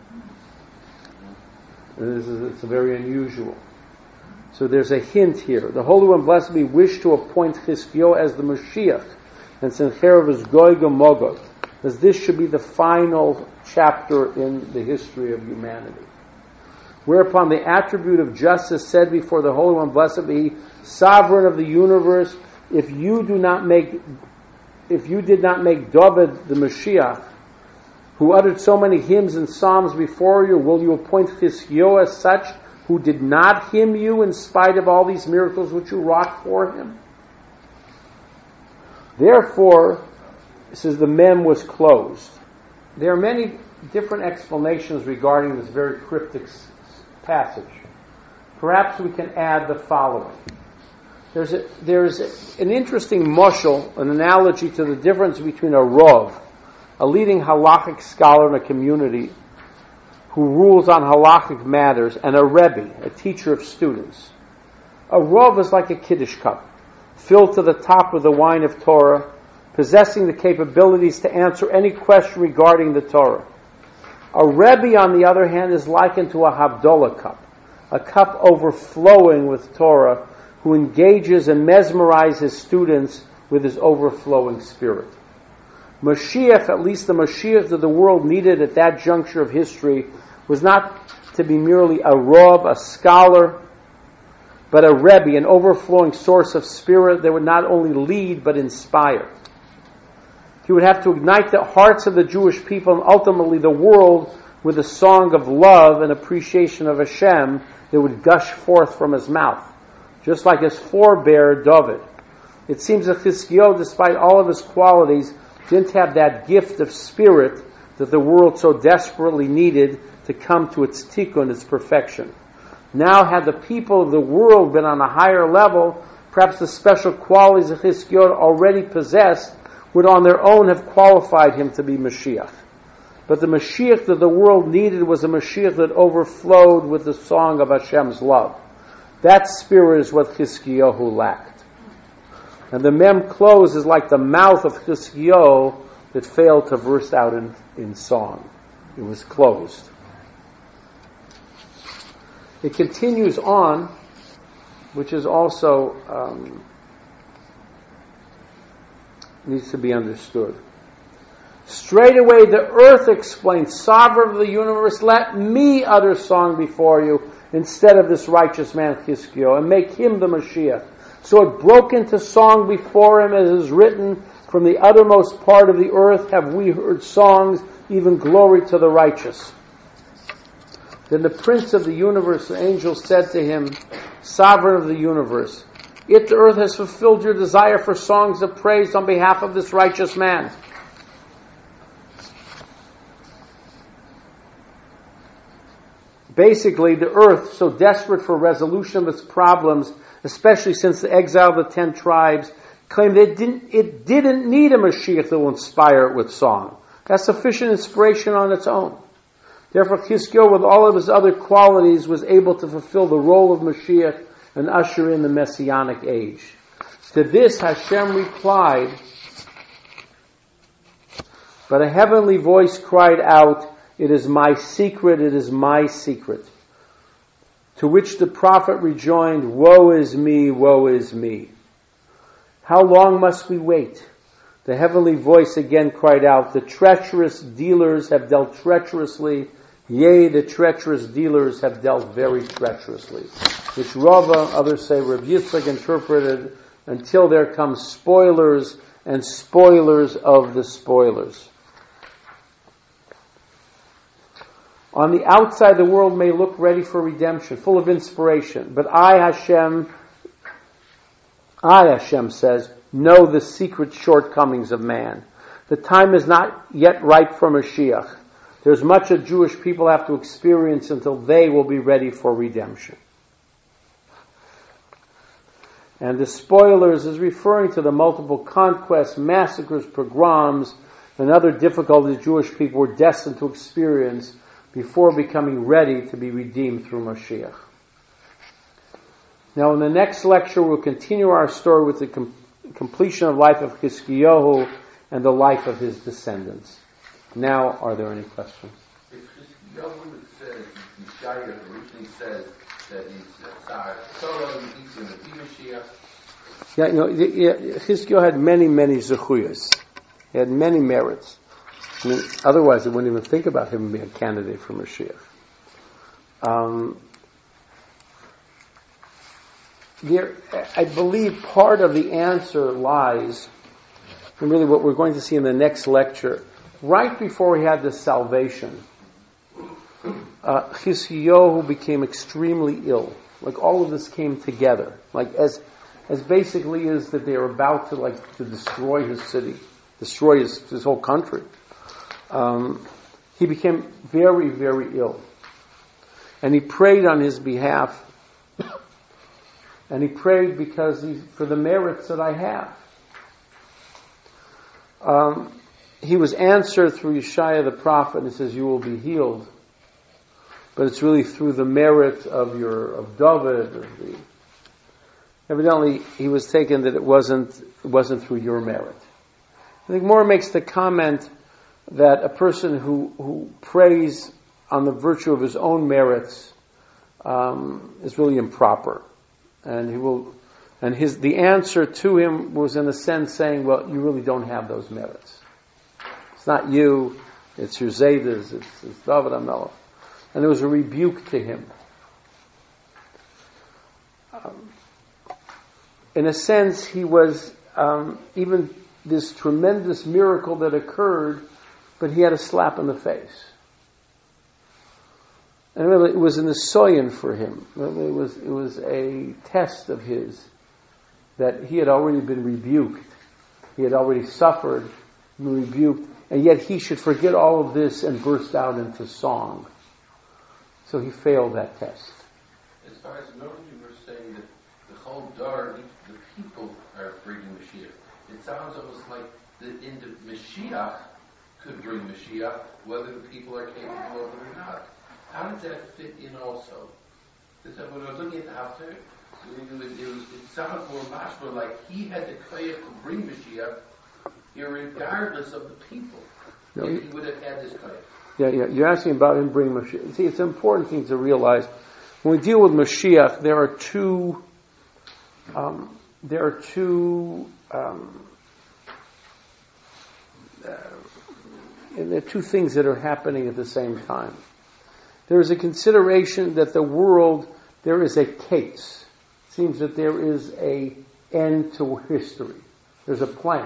And this is, it's very unusual. So there's a hint here. The Holy One, blessed be, wished to appoint Chizkiyahu as the Mashiach, and Sanherib is Gog and Magog, as this should be the final chapter in the history of humanity. Whereupon the attribute of justice said before the Holy One, blessed be, sovereign of the universe, if you do not make, if you did not make David the Mashiach, who uttered so many hymns and psalms before you, will you appoint Chizkiyahu as such, who did not hymn you in spite of all these miracles which you wrought for him? Therefore, it says the mem was closed. There are many different explanations regarding this very cryptic passage. Perhaps we can add the following. There's a, there's a, an interesting mushal, an analogy to the difference between a Rav, a leading halachic scholar in a community who rules on halachic matters, and a Rebbe, a teacher of students. A Rav is like a Kiddush cup, filled to the top with the wine of Torah, possessing the capabilities to answer any question regarding the Torah. A Rebbe, on the other hand, is likened to a Havdalah cup, a cup overflowing with Torah, who engages and mesmerizes students with his overflowing spirit. Mashiach, at least the Mashiach that the world needed at that juncture of history, was not to be merely a Rav, a scholar, but a Rebbe, an overflowing source of spirit that would not only lead but inspire. He would have to ignite the hearts of the Jewish people and ultimately the world with a song of love and appreciation of Hashem that would gush forth from his mouth, just like his forebear David. It seems that Chizkiyahu, despite all of his qualities, didn't have that gift of spirit that the world so desperately needed to come to its tikkun, its perfection. Now, had the people of the world been on a higher level, perhaps the special qualities of Chizkiyahu already possessed would on their own have qualified him to be Mashiach. But the Mashiach that the world needed was a Mashiach that overflowed with the song of Hashem's love. That spirit is what Chizkiyahu lacked. And the Mem close is like the mouth of Chizkiyahu that failed to burst out in, in song. It was closed. It continues on, which is also um, needs to be understood. Straight away the earth explains, Sovereign of the universe, let me utter song before you instead of this righteous man Chizkiyahu, and make him the Mashiach. So it broke into song before him, as is written, from the uttermost part of the earth have we heard songs, even glory to the righteous. Then the Prince of the universe, the angel, said to him, Sovereign of the universe, it, the earth, has fulfilled your desire for songs of praise on behalf of this righteous man. Basically, the earth, so desperate for resolution of its problems, especially since the exile of the ten tribes, claimed that it didn't, it didn't need a Mashiach that will inspire it with song. That's sufficient inspiration on its own. Therefore, Chizkiyahu, with all of his other qualities, was able to fulfill the role of Mashiach and usher in the Messianic age. To this, Hashem replied, but a heavenly voice cried out, it is my secret, it is my secret. To which the prophet rejoined, woe is me, woe is me. How long must we wait? The heavenly voice again cried out, the treacherous dealers have dealt treacherously, yea, the treacherous dealers have dealt very treacherously. Which Rava, others say Rav Yitzchak, interpreted, until there come spoilers and spoilers of the spoilers. On the outside, the world may look ready for redemption, full of inspiration. But I, Hashem, I, Hashem says, know the secret shortcomings of man. The time is not yet ripe for Mashiach. There's much that Jewish people have to experience until they will be ready for redemption. And the spoilers is referring to the multiple conquests, massacres, pogroms, and other difficulties Jewish people were destined to experience before becoming ready to be redeemed through Mashiach. Now in the next lecture we'll continue our story with the com- completion of life of Chizkiyahu and the life of his descendants. Now, are there any questions? If Chizkiyahu says, Yeshaya originally says that he's uh, Torah, he's going to be Mashiach. Yeah, you know, yeah, Chizkiyahu had many, many zechuyos. He had many merits. I mean, otherwise, I wouldn't even think about him being a candidate for Mashiach. Um, there, I believe part of the answer lies, and really what we're going to see in the next lecture, right before he had this salvation, uh, Chizkiyahu became extremely ill. Like all of this came together. Like as, as basically as that they were about to like to destroy his city, destroy his, his whole country. Um, he became very, very ill. And he prayed on his behalf. And he prayed because he, for the merits that I have. Um, he was answered through Yeshaya the prophet, and he says, you will be healed. But it's really through the merit of your, of David. Or the, evidently, he was taken that it wasn't, it wasn't through your merit. I think Moore makes the comment that a person who, who prays on the virtue of his own merits um, is really improper, and he will, and his the answer to him was in a sense saying, well, you really don't have those merits. It's not you, it's your Zaydas, it's, it's David HaMelech, and it was a rebuke to him. Um, in a sense, he was um, even this tremendous miracle that occurred. But he had a slap in the face. And really, it was an asoyan for him. It was, it was a test of his that he had already been rebuked. He had already suffered, been rebuked, and yet he should forget all of this and burst out into song. So he failed that test. As far as knowing, you were saying that the whole dar, the people are bringing Mashiach. It sounds almost like the in the Mashiach could bring Mashiach, whether the people are capable of it or not. How does that fit in also? This, when I was looking at the Haftarah, it, was, it, was, it sounds more mashma like he had the koyach to bring Mashiach, irregardless of the people. No, if he would have had this koyach. Yeah, yeah. You're asking about him bringing Mashiach. See, it's an important thing to realize. When we deal with Mashiach, there are two, um, there are two, um, uh, and there are two things that are happening at the same time. There is a consideration that the world, there is a case. It seems that there is a end to history. There's a plan.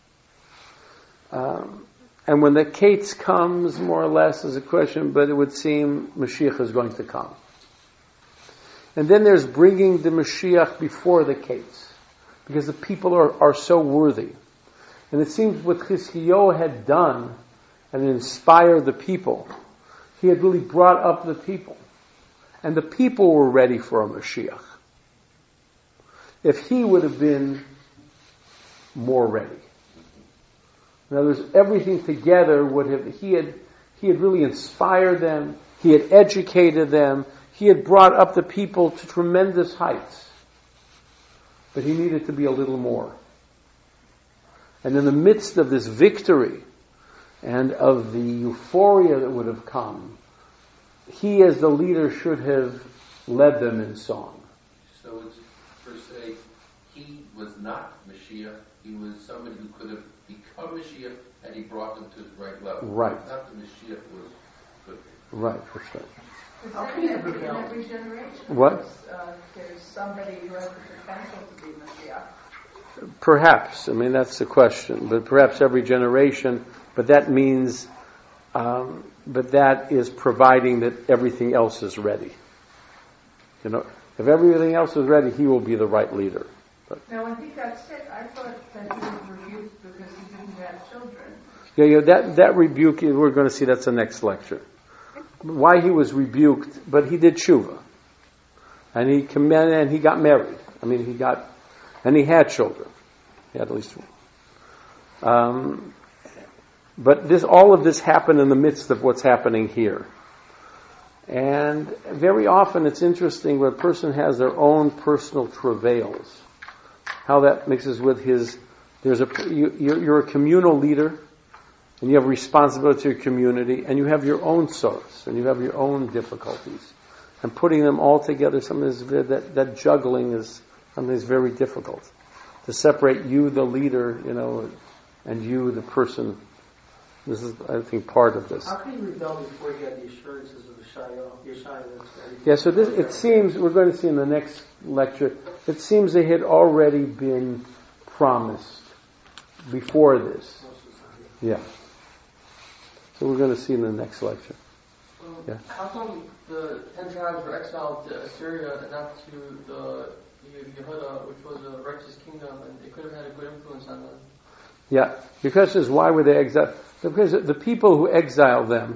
Um, and when the case comes, more or less, is a question, but it would seem Mashiach is going to come. And then there's bringing the Mashiach before the case, because the people are, are so worthy. And it seems what Chizkiyahu had done and inspired the people, he had really brought up the people. And the people were ready for a Mashiach. If he would have been more ready. In other words, everything together would have, he had, he had really inspired them, he had educated them, he had brought up the people to tremendous heights. But he needed to be a little more. And in the midst of this victory, and of the euphoria that would have come, he as the leader should have led them in song. So it's, per se, he was not Mashiach, he was somebody who could have become Mashiach had he brought them to the right level. Right. Not that Mashiach was good. Right, for sure. It's like in every, in every generation. What? There's, uh, there's somebody who has the potential to be Mashiach. Perhaps, I mean that's the question, but perhaps every generation, but that means, um, but that is providing that everything else is ready. You know, if everything else is ready, he will be the right leader. But, Now, when he got sick, I thought that he was rebuked because he didn't have children. yeah, yeah, that, that rebuke, we're going to see that's the next lecture. Why he was rebuked, but he did tshuva. And he commended, and he got married. I mean, he got, and he had children. He had at least one. Um, but this, all of this happened in the midst of what's happening here. And very often it's interesting when a person has their own personal travails, how that mixes with his, there's a, you, you're, you're a communal leader, and you have responsibility to your community, and you have your own sorrows, and you have your own difficulties. And putting them all together, sometimes that, that juggling is sometimes very difficult. To separate you, the leader, you know, and you, the person. This is, I think, part of this. How can you rebel before you have the assurances of the Yeshaya? Yeshaya Yeah, so this, it seems, we're going to see in the next lecture, it seems they had already been promised before this. Yeah. So we're going to see in the next lecture. Um, Yeah. How come the ten tribes were exiled to Assyria and not to the Yehuda, which was a righteous kingdom, and they could have had a good influence on them? Yeah. Your question is, why were they exiled? Because the people who exiled them,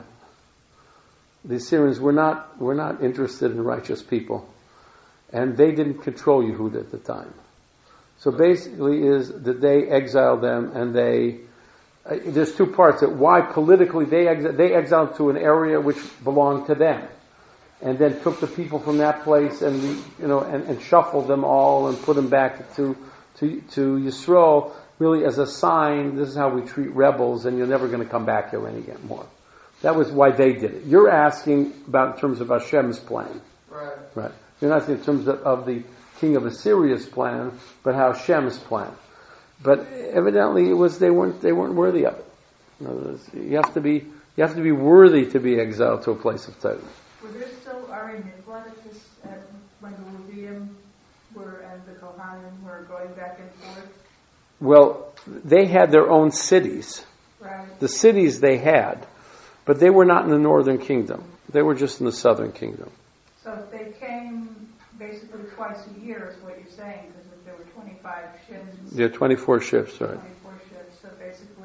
the Assyrians, were not were not interested in righteous people, and they didn't control Yehuda at the time. So basically, is that they exiled them, and they uh, there's two parts. That why politically they exiled, they exiled to an area which belonged to them, and then took the people from that place and you know and, and shuffled them all and put them back to to to Yisrael, really as a sign. This is how we treat rebels, and you're never going to come back here anymore. That was why they did it. You're asking about in terms of Hashem's plan, Right. right? You're not asking in terms of, of the king of Assyria's plan, but how Hashem's plan. But evidently, it was they weren't they weren't worthy of it. You know, you have to be you have to be worthy to be exiled to a place of Torah. Were there still Ari Miklat at this, at, when the Levium were and the Kohanim were going back and forth? Well, they had their own cities. Right. The cities they had, but they were not in the northern kingdom. They were just in the southern kingdom. So if they came basically twice a year is what you're saying, because if there were twenty-five ships. Yeah, twenty-four ships, right. twenty-four ships, so basically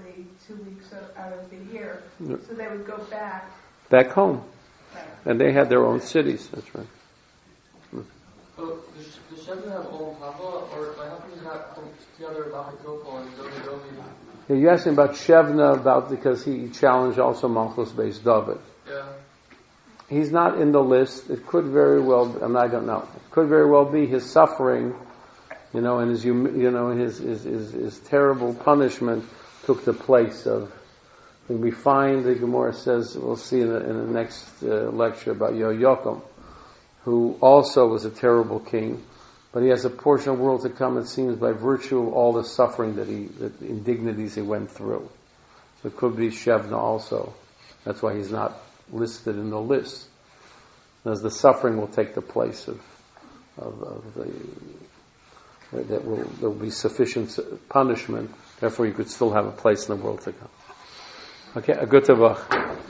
two weeks of, out of the year. Yeah. So they would go back. Back home. Right. And they had their own cities, that's right. So does, does Shevna have Olam Haba, or like, how come he's not together about Hitopel and Dovi Dovi? Yeah, you asked him about Shevna, about because he challenged also Malchus based David. Yeah. He's not in the list. It could very well, I, mean, I don't know. It could very well be his suffering, you know, and his, you know, his, his, his, his terrible punishment took the place of. When we find, the Gemara says, we'll see in the, in the next uh, lecture about Yoakim, who also was a terrible king, but he has a portion of the world to come, it seems, by virtue of all the suffering that he, the indignities he went through. So it could be Shevna also. That's why he's not listed in the list. As the suffering will take the place of, of, of the, that will, there will be sufficient punishment, therefore you could still have a place in the world to come. Okay, a good tavach.